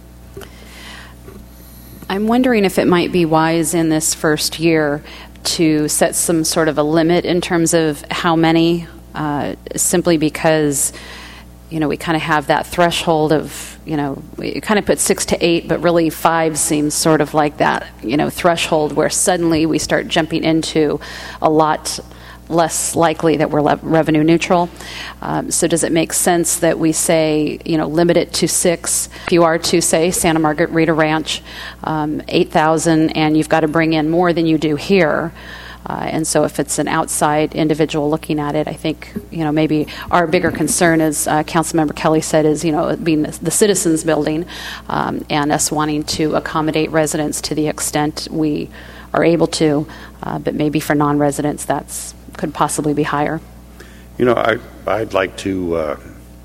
Speaker 10: I'm wondering if it might be wise in this first year to set some sort of a limit in terms of how many, uh, simply because, you know, we kind of have that threshold of, you know, we kind of put six to eight, but really five seems sort of like that, you know, threshold where suddenly we start jumping into a lot less likely that we're le- revenue neutral. Um, so does it make sense that we say, you know, limit it to six? If you are to say Santa Margarita Ranch, um, eight thousand, and you've got to bring in more than you do here. Uh, and so if it's an outside individual looking at it, I think, you know, maybe our bigger concern, as uh, Councilmember Kelly said, is, you know, being the, the citizens building, um, and us wanting to accommodate residents to the extent we are able to, uh, but maybe for non-residents that's could possibly be higher.
Speaker 7: You know, I, I'd like to, uh,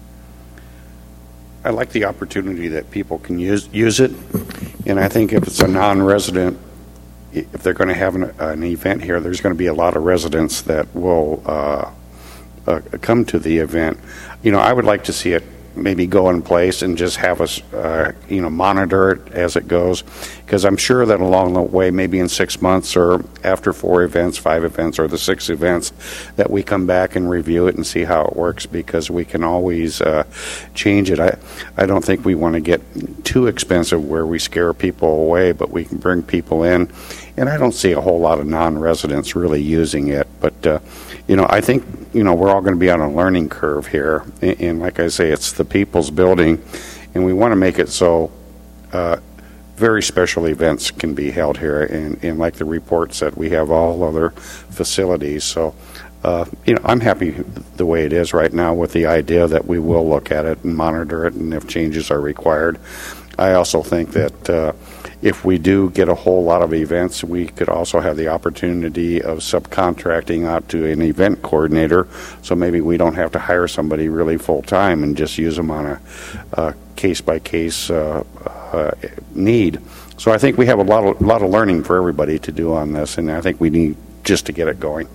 Speaker 7: I like the opportunity that people can use use it, and I think if it's a non-resident, if they're going to have an, an event here, there's going to be a lot of residents that will uh, uh, come to the event. You know, I would like to see it maybe go in place and just have us, uh, you know, monitor it as it goes. Because I'm sure that along the way, maybe in six months or after four events, five events, or the six events, that we come back and review it and see how it works, because we can always uh, change it. I, I don't think we want to get too expensive where we scare people away, but we can bring people in. And I don't see a whole lot of non-residents really using it. But, uh, you know, I think, you know, we're all going to be on a learning curve here. And, and like I say, it's the people's building, and we want to make it so uh, very special events can be held here. And, and like the report said, we have all other facilities. So, uh, you know, I'm happy the way it is right now, with the idea that we will look at it and monitor it, and if changes are required. I also think that uh, if we do get a whole lot of events, we could also have the opportunity of subcontracting out to an event coordinator, so maybe we don't have to hire somebody really full-time and just use them on a, a case-by-case uh, uh, need. So I think we have a lot of, lot of learning for everybody to do on this, and I think we need just to get it going.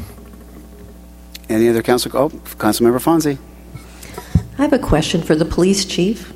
Speaker 4: Any other council? Oh, Councilmember Fonzie.
Speaker 3: I have a question for the police chief.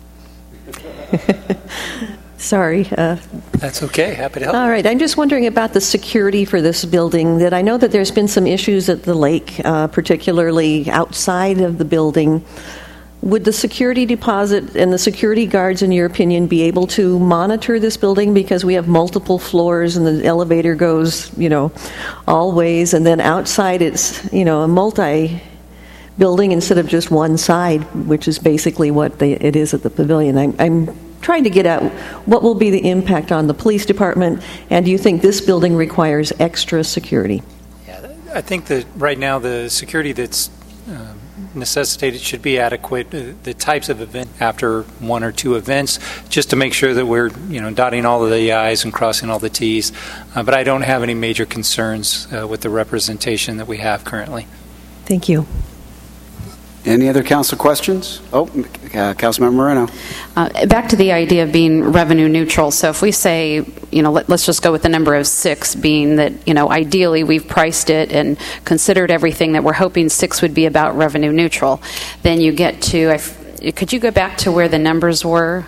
Speaker 3: Sorry. Uh,
Speaker 13: That's okay. Happy to help.
Speaker 3: all right. I'm just wondering about the security for this building. That I know that there's been some issues at the lake, uh, particularly outside of the building. Would the security deposit and the security guards, in your opinion, be able to monitor this building? Because we have multiple floors and the elevator goes, you know, all ways. And then outside it's, you know, a multi building instead of just one side, which is basically what they, it is at the pavilion. I'm, I'm trying to get at what will be the impact on the police department, and do you think this building requires extra security?
Speaker 13: Yeah, I think that right now the security that's uh, necessitated should be adequate. Uh, the types of event after one or two events, just to make sure that we're, you know, dotting all of the I's and crossing all the T's. Uh, but I don't have any major concerns uh, with the representation that we have currently.
Speaker 3: Thank you.
Speaker 4: Any other council questions? Oh, uh, Councilmember Moreno.
Speaker 10: Uh, back to the idea of being revenue neutral. So if we say, you know, let, let's just go with the number of six, being that, you know, ideally we've priced it and considered everything that we're hoping six would be about revenue neutral. Then you get to, I, could you go back to where the numbers were?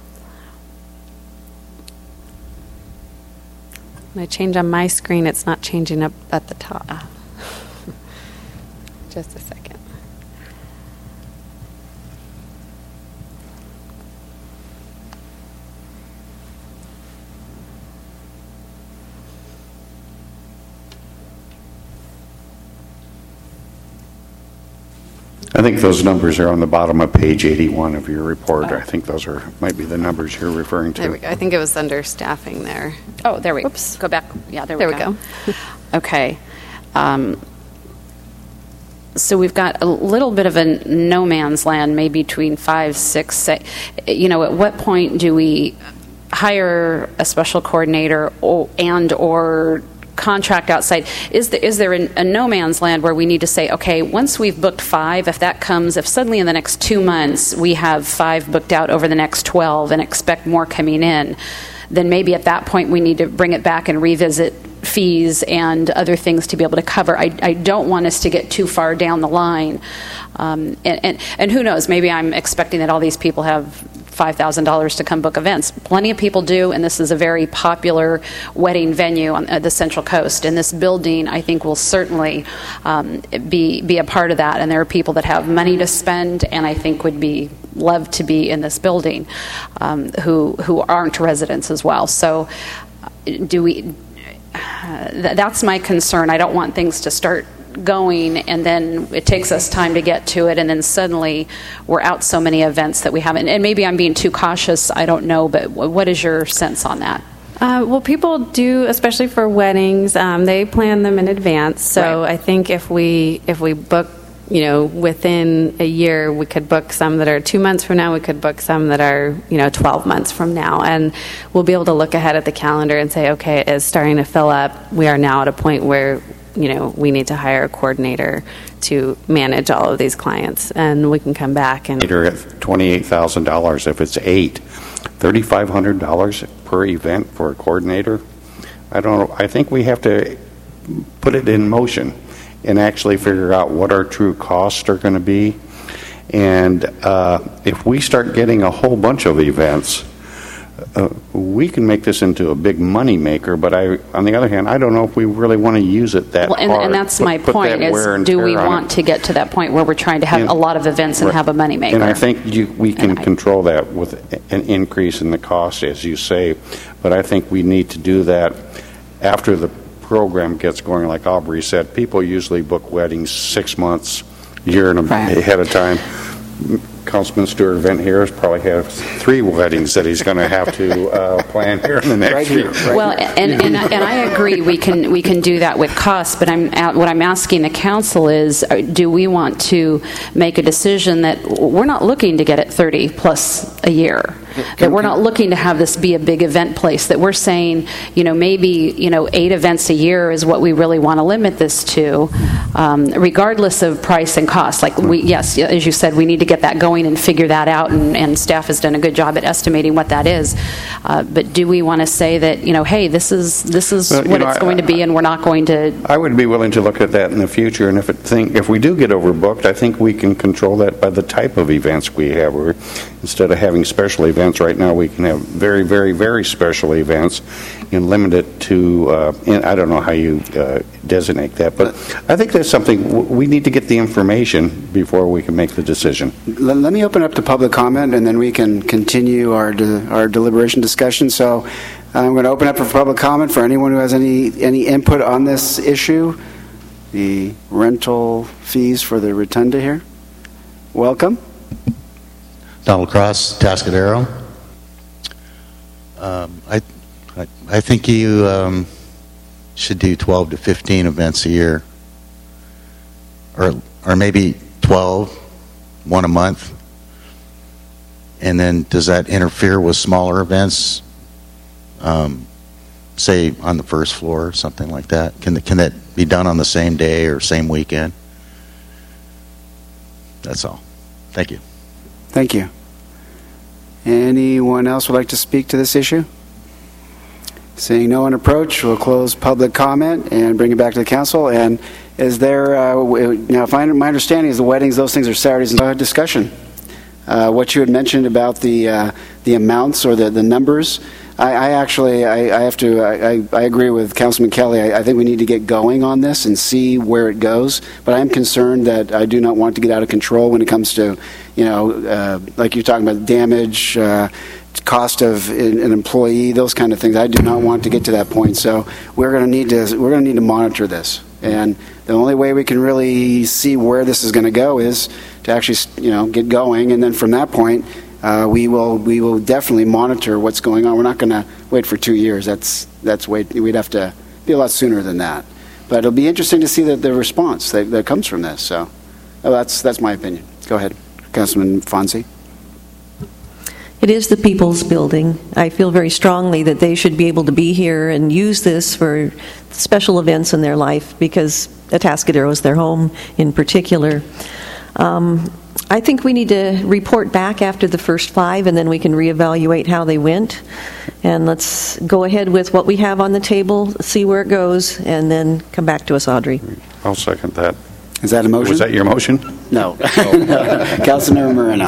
Speaker 10: When I change on my screen, it's not changing up at the top. Just a second.
Speaker 7: I think those numbers are on the bottom of page eighty-one of your report. I think those are might be the numbers you're referring to.
Speaker 10: There we go. I think it was under staffing there. Oh, there we go. Oops. Go back. Yeah, there,
Speaker 12: There
Speaker 10: we
Speaker 12: we
Speaker 10: go.
Speaker 12: go.
Speaker 10: Okay. Um, so we've got a little bit of a no man's land, maybe between five, six, six. You know, at what point do we hire a special coordinator or, and or contract outside? Is there, is there a, a no man's land where we need to say, okay, once we've booked five, if that comes, if suddenly in the next two months we have five booked out over the next twelve and expect more coming in, then maybe at that point we need to bring it back and revisit fees and other things to be able to cover. I, I don't want us to get too far down the line. Um, and, and, and who knows, maybe I'm expecting that all these people have five thousand dollars to come book events. Plenty of people do, and this is a very popular wedding venue on uh, the Central Coast. And this building, I think, will certainly um, be be a part of that. And there are people that have money to spend, and I think would be love to be in this building, um, who who aren't residents as well. So, do we? Uh, th- that's my concern. I don't want things to start going and then it takes us time to get to it and then suddenly we're out so many events that we haven't. And maybe I'm being too cautious, I don't know, but w- what is your sense on that?
Speaker 12: Uh, well, people do, especially for weddings, um, they plan them in advance. So
Speaker 10: Right.
Speaker 12: I think if we if we book, you know, within a year, we could book some that are two months from now. We could book some that are, you know, twelve months from now, and we'll be able to look ahead at the calendar and say, okay, it is starting to fill up. We are now at a point where, you know, we need to hire a coordinator to manage all of these clients, and we can come back and
Speaker 7: At twenty-eight thousand dollars, if it's eight, thirty-five hundred dollars per event for a coordinator. I don't know. I think we have to put it in motion and actually figure out what our true costs are going to be. And uh, if we start getting a whole bunch of events, uh, we can make this into a big money maker. But I, on the other hand, I don't know if we really want to use it that
Speaker 10: well, and,
Speaker 7: hard.
Speaker 10: and that's
Speaker 7: put,
Speaker 10: my
Speaker 7: put
Speaker 10: point,
Speaker 7: that
Speaker 10: is do we want to get to that point where we're trying to have
Speaker 7: and,
Speaker 10: a lot of events and
Speaker 7: right.
Speaker 10: have a money maker?
Speaker 7: And I think you, we can
Speaker 10: and
Speaker 7: control I, that with an increase in the cost, as you say. But I think we need to do that after the program gets going. Like Aubrey said, people usually book weddings six months, year and a, right. ahead of time. Councilman Stewart Vent here probably has three weddings that he's going to have to uh, plan here in the next
Speaker 4: right
Speaker 7: year.
Speaker 4: Right
Speaker 10: well, and, and and I agree we can we can do that with costs. But I'm what I'm asking the council is, do we want to make a decision that we're not looking to get it thirty plus a year? That we're not looking to have this be a big event place, that we're saying, you know, maybe, you know, eight events a year is what we really want to limit this to, um, regardless of price and cost. Like, we, yes, as you said, we need to get that going and figure that out, and, and staff has done a good job at estimating what that is. Uh, but do we want to say that, you know, hey, this is this is
Speaker 7: well,
Speaker 10: what
Speaker 7: know,
Speaker 10: it's
Speaker 7: I,
Speaker 10: going to be, and we're not going to...
Speaker 7: I would be willing to look at that in the future, and if it think, if we do get overbooked, I think we can control that by the type of events we have. We're, instead of having special events right now, we can have very, very, very special events and limit it to, uh, and I don't know how you uh, designate that, but I think that's something w- we need to get the information before we can make the decision.
Speaker 4: Let, let me open up to public comment, and then we can continue our de- our deliberation discussion. So I'm going to open up for public comment for anyone who has any, any input on this issue, the rental fees for the rotunda here. Welcome.
Speaker 14: Donald Cross, Tascadero. Um, I, I, I think you um, should do twelve to fifteen events a year, or or maybe twelve, one a month. And then does that interfere with smaller events, um, say on the first floor or something like that? Can the, can that be done on the same day or same weekend? That's all. Thank you.
Speaker 4: Thank you. Anyone else would like to speak to this issue? Seeing no one approach, we'll close public comment and bring it back to the council. And is there, uh, now if I, my understanding is the weddings, those things are Saturdays, and uh, discussion. Uh, what you had mentioned about the uh, the amounts or the, the numbers, I, I actually, I, I have to, I, I agree with Councilman Kelly. I, I think we need to get going on this and see where it goes. But I am concerned that I do not want to get out of control when it comes to, you know, uh, like you're talking about damage, uh, cost of an employee, those kind of things. I do not want to get to that point. So we're going to need to, we're going to need to monitor this. And the only way we can really see where this is going to go is to actually, you know, get going. And then from that point, Uh, we will we will definitely monitor what's going on. We're not going to wait for two years. That's that's wait. We'd have to be a lot sooner than that. But it'll be interesting to see the, the response that, that comes from this. So oh, that's that's my opinion. Go ahead, Councilman Fonzie.
Speaker 3: It is the people's building. I feel very strongly that they should be able to be here and use this for special events in their life, because Atascadero is their home in particular. Um, I think we need to report back after the first five, and then we can reevaluate how they went. And let's go ahead with what we have on the table, see where it goes, and then come back to us, Audrey.
Speaker 7: I'll second that.
Speaker 4: Is that a motion?
Speaker 7: Was that your motion?
Speaker 4: No. Councilmember Moreno.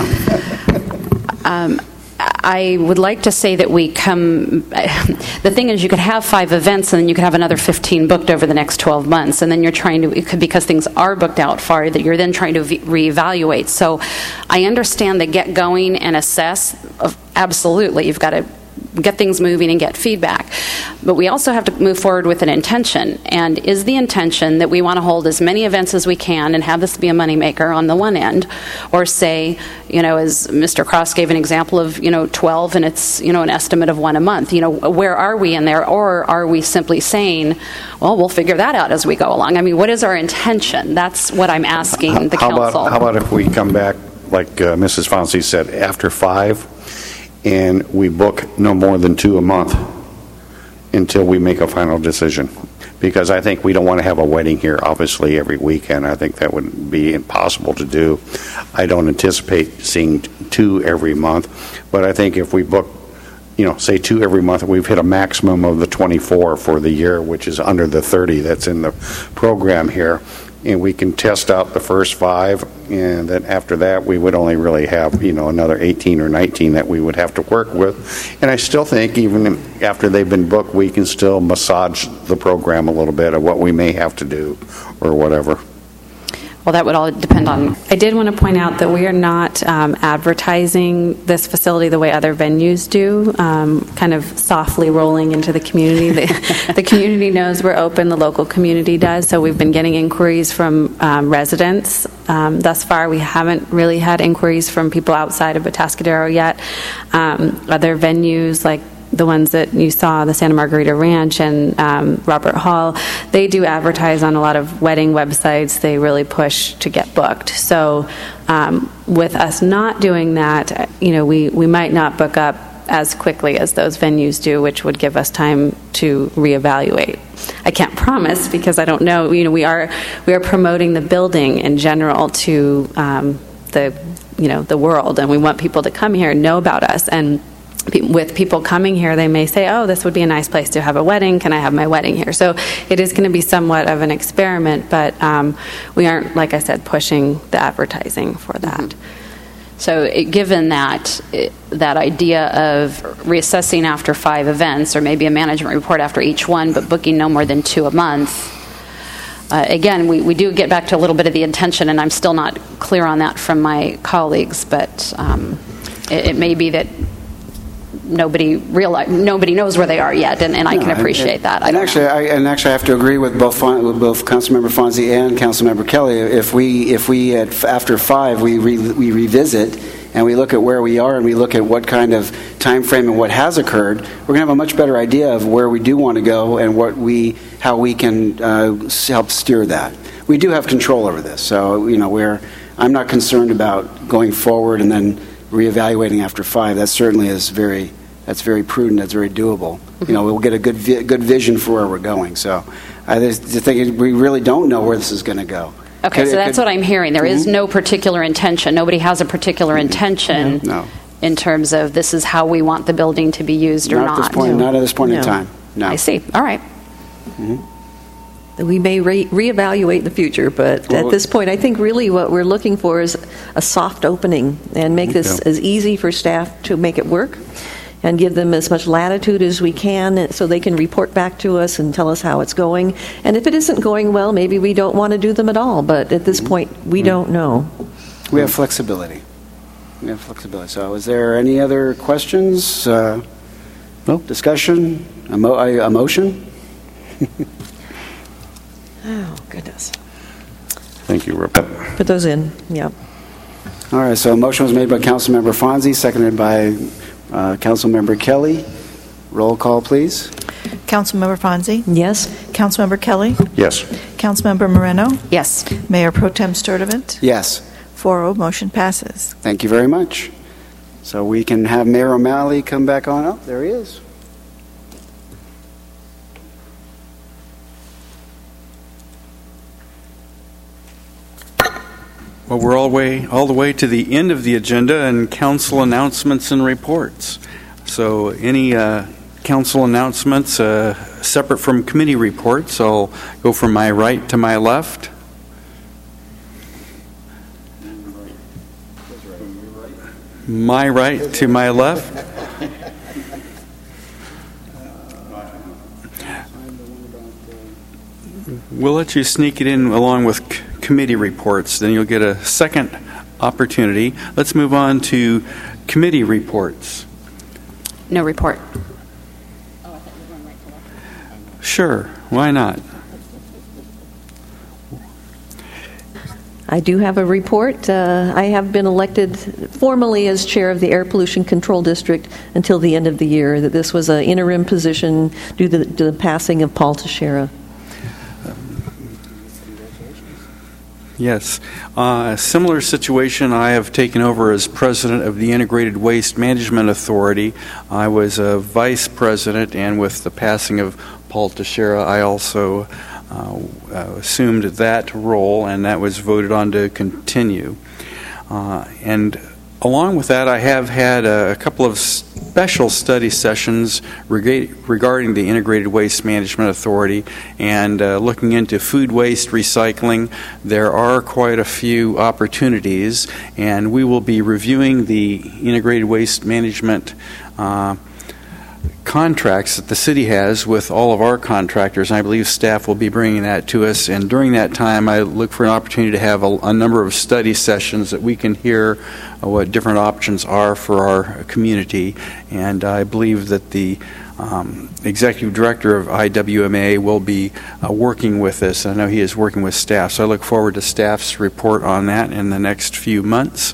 Speaker 10: Um, I would like to say that we come, the thing is you could have five events and then you could have another fifteen booked over the next twelve months, and then you're trying to, it could, because things are booked out far, that you're then trying to v- reevaluate. So I understand the get going and assess, of, absolutely, you've got to get things moving and get feedback. But we also have to move forward with an intention. And is the intention that we want to hold as many events as we can and have this be a moneymaker on the one end, or say, you know, as Mister Cross gave an example of, you know, twelve and it's, you know, an estimate of one a month. You know, where are we in there? Or are we simply saying, well, we'll figure that out as we go along? I mean, what is our intention? That's what I'm asking
Speaker 7: how,
Speaker 10: the
Speaker 7: how
Speaker 10: council.
Speaker 7: About, how about if we come back, like uh, Missus Fonzie said, after five, and we book no more than two a month until we make a final decision? Because I think we don't want to have a wedding here, obviously, every weekend. I think that would be impossible to do. I don't anticipate seeing two every month, but I think if we book, you know, say two every month, we've hit a maximum of the twenty-four for the year, which is under the thirty that's in the program here, and we can test out the first five and that after that we would only really have, you know, another eighteen or nineteen that we would have to work with. And I still think even after they've been booked, we can still massage the program a little bit of what we may have to do or whatever.
Speaker 10: Well, that would all depend on.
Speaker 12: I did want to point out that we are not um, advertising this facility the way other venues do, um, kind of softly rolling into the community. The, the community knows we're open, the local community does, so we've been getting inquiries from um, residents. Um, thus far, we haven't really had inquiries from people outside of Atascadero yet. Um, other venues like the ones that you saw, the Santa Margarita Ranch and um, Robert Hall, they do advertise on a lot of wedding websites. They really push to get booked. So um, with us not doing that, you know, we, we might not book up as quickly as those venues do, which would give us time to reevaluate. I can't promise because I don't know. You know, we are we are promoting the building in general to um, the you know the world, and we want people to come here and know about us. And with people coming here, they may say, oh, this would be a nice place to have a wedding. Can I have my wedding here? So it is going to be somewhat of an experiment, but um, we aren't, like I said, pushing the advertising for that.
Speaker 10: So it, given that it, that idea of reassessing after five events, or maybe a management report after each one, but booking no more than two a month, uh, again, we, we do get back to a little bit of the intention, and I'm still not clear on that from my colleagues, but um, it, it may be that nobody realize, nobody knows where they are yet, and, and I
Speaker 4: no,
Speaker 10: can appreciate
Speaker 4: and,
Speaker 10: that. I
Speaker 4: and actually, I, and actually, I have to agree with both with both Councilmember Fonzie and Councilmember Kelly. If we, if we at, after five, we re, we revisit and we look at where we are and we look at what kind of time frame and what has occurred, we're going to have a much better idea of where we do want to go and what we, how we can uh, help steer that. We do have control over this, so you know, we're. I'm not concerned about going forward and then reevaluating after five. That certainly is very, that's very prudent. That's very doable. Mm-hmm. You know, we'll get a good, vi- good vision for where we're going. So, I just think we really don't know where this is going to go.
Speaker 10: Okay,
Speaker 4: could,
Speaker 10: so that's
Speaker 4: could,
Speaker 10: what I'm hearing. There mm-hmm. is no particular intention. Nobody has a particular intention
Speaker 4: no. no.
Speaker 10: in terms of this is how we want the building to be used or
Speaker 4: not.
Speaker 10: not.
Speaker 4: At this point,
Speaker 10: no.
Speaker 4: Not at this point
Speaker 3: no.
Speaker 4: in time. No.
Speaker 10: I see. All right.
Speaker 4: Mm-hmm.
Speaker 3: We may re- reevaluate in the future, but
Speaker 4: well,
Speaker 3: at this point, I think really what we're looking for is a soft opening and make this
Speaker 4: yeah.
Speaker 3: as easy for staff to make it work and give them as much latitude as we can so they can report back to us and tell us how it's going. And if it isn't going well, maybe we don't want to do them at all, but at this point, we
Speaker 4: mm-hmm.
Speaker 3: don't know.
Speaker 4: We have flexibility. We have flexibility. So is there any other questions? Uh, no? Discussion? A, mo- a motion?
Speaker 3: Oh, goodness.
Speaker 7: Thank you, Rip.
Speaker 3: Put those in, yep.
Speaker 4: All right, so a motion was made by Councilmember Fonzie, seconded by uh, Councilmember Kelly. Roll call, please.
Speaker 2: Councilmember Fonzie?
Speaker 3: Yes.
Speaker 2: Councilmember Kelly?
Speaker 7: Yes.
Speaker 2: Councilmember Moreno?
Speaker 10: Yes.
Speaker 2: Mayor Pro Tem Sturtevant?
Speaker 4: Yes.
Speaker 2: four oh, motion passes.
Speaker 4: Thank you very much. So we can have Mayor O'Malley come back on up. There he is.
Speaker 1: Well, we're all way all the way to the end of the agenda and council announcements and reports. So, any uh, council announcements uh, separate from committee reports? I'll go from my right to my left. My right to my left. We'll let you sneak it in along with c- committee reports. Then you'll get a second opportunity. Let's move on to committee reports.
Speaker 10: No report.
Speaker 1: Sure, why not?
Speaker 3: I do have a report. Uh, I have been elected formally as chair of the Air Pollution Control District until the end of the year. That this was an interim position due to the, to the passing of Paul Teixeira.
Speaker 1: Yes. Uh, a similar situation, I have taken over as president of the Integrated Waste Management Authority. I was a vice president, and with the passing of Paul Teixeira, I also uh, uh, assumed that role, and that was voted on to continue. Uh, and along with that, I have had a, a couple of special study sessions rega- regarding the Integrated Waste Management Authority and uh, looking into food waste recycling. There are quite a few opportunities, and we will be reviewing the Integrated Waste Management uh, contracts that the city has with all of our contractors, and I believe staff will be bringing that to us. And during that time, I look for an opportunity to have a, a number of study sessions that we can hear uh, what different options are for our community. And I believe that the um, executive director of I W M A will be uh, working with us. I know he is working with staff, so I look forward to staff's report on that in the next few months.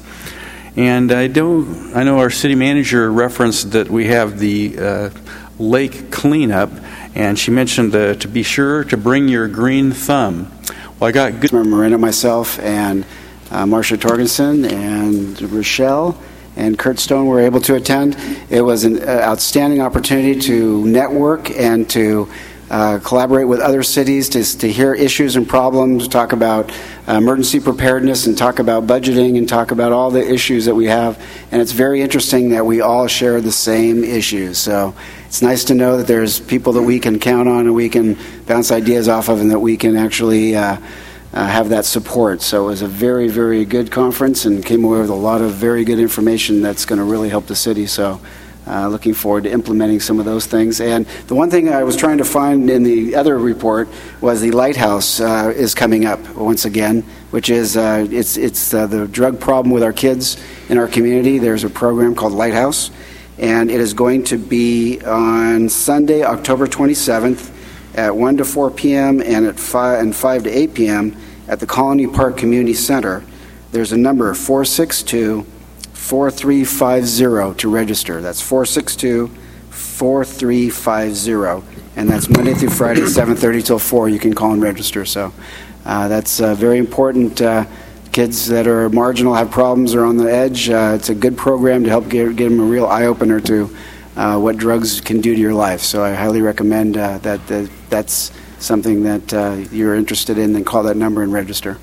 Speaker 1: And I do. I know our city manager referenced that we have the uh, lake cleanup, and she mentioned uh, to be sure to bring your green thumb. Well, I got good.
Speaker 4: Marina, myself, and uh, Marcia Torgensen, and Rochelle, and Kurt Stone were able to attend. It was an uh, outstanding opportunity to network and to Uh, collaborate with other cities to, to hear issues and problems, talk about uh, emergency preparedness, and talk about budgeting, and talk about all the issues that we have. And it's very interesting that we all share the same issues. So it's nice to know that there's people that we can count on and we can bounce ideas off of, and that we can actually uh, uh, have that support. So it was a very, very good conference, and came away with a lot of very good information that's going to really help the city. So Uh, looking forward to implementing some of those things. And the one thing I was trying to find in the other report was the Lighthouse uh, is coming up once again, which is uh, it's it's uh, the drug problem with our kids in our community. There's a program called Lighthouse, and it is going to be on Sunday, October twenty-seventh at one to four p.m. and at five and five to eight p.m. at the Colony Park Community Center. There's a number four six two, four three five zero to register. That's four six two, four three five zero, and that's Monday through Friday, seven thirty till four. You can call and register. So uh, that's uh, very important. Uh, kids that are marginal, have problems, are on the edge. Uh, it's a good program to help get, get them a real eye-opener to uh, what drugs can do to your life. So I highly recommend uh, that, that that's something that uh, you're interested in. Then call that number and register.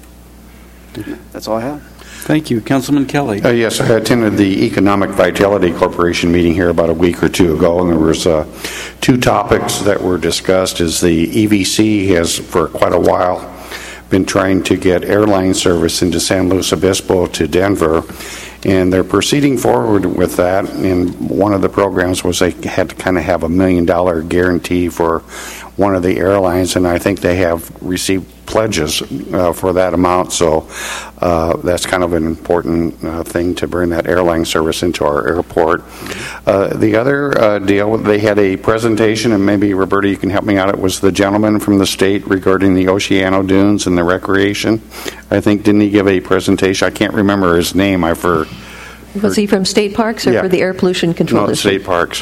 Speaker 4: That's all I have.
Speaker 1: Thank you. Councilman Kelly.
Speaker 7: Uh, yes, I attended the Economic Vitality Corporation meeting here about a week or two ago, and there was uh, two topics that were discussed. Is the E V C has, for quite a while, been trying to get airline service into San Luis Obispo to Denver, and they're proceeding forward with that. And one of the programs was they had to kind of have a million dollar guarantee for one of the airlines, and I think they have received pledges uh, for that amount. So uh, that's kind of an important uh, thing to bring that airline service into our airport. Uh, the other uh, deal, they had a presentation, and maybe Roberta, you can help me out. It was the gentleman from the state regarding the Oceano Dunes and the recreation. I think, didn't he give a presentation? I can't remember his name. I for
Speaker 3: was he from State Parks or
Speaker 7: yeah.
Speaker 3: for the Air Pollution Control
Speaker 7: no,
Speaker 3: District?
Speaker 7: State Parks.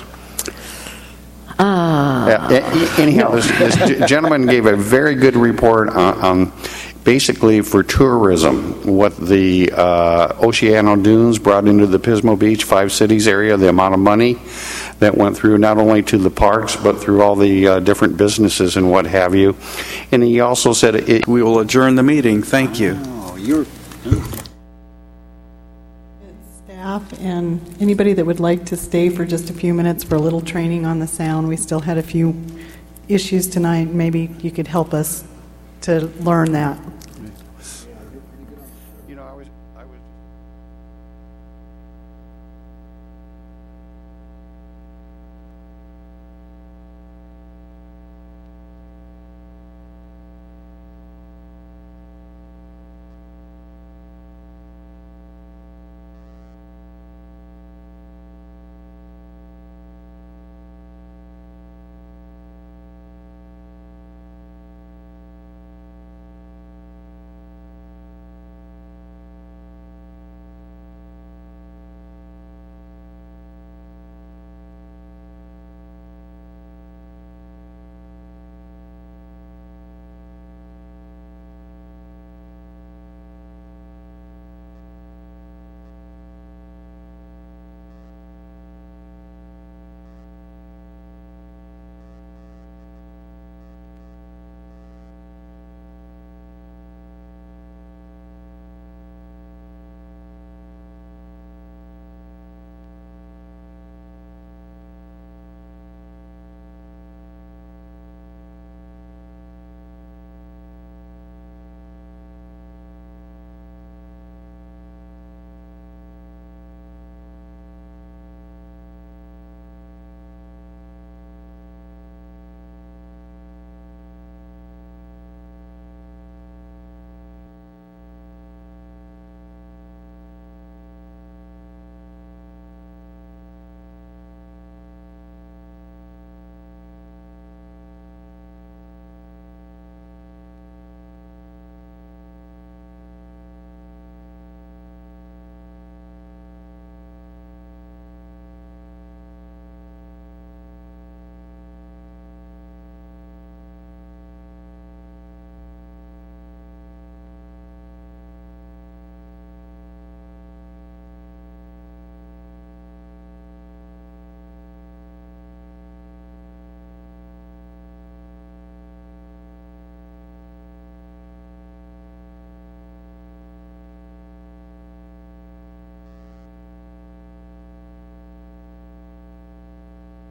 Speaker 3: Ah.
Speaker 7: Uh, anyhow, no. this, this gentleman gave a very good report on, on basically for tourism, what the uh, Oceano Dunes brought into the Pismo Beach, Five Cities area, the amount of money that went through not only to the parks, but through all the uh, different businesses and what have you. And he also said it,
Speaker 1: we will adjourn the meeting. Thank you.
Speaker 4: Oh, you're...
Speaker 9: And anybody that would like to stay for just a few minutes for a little training on the sound, we still had a few issues tonight. Maybe you could help us to learn that.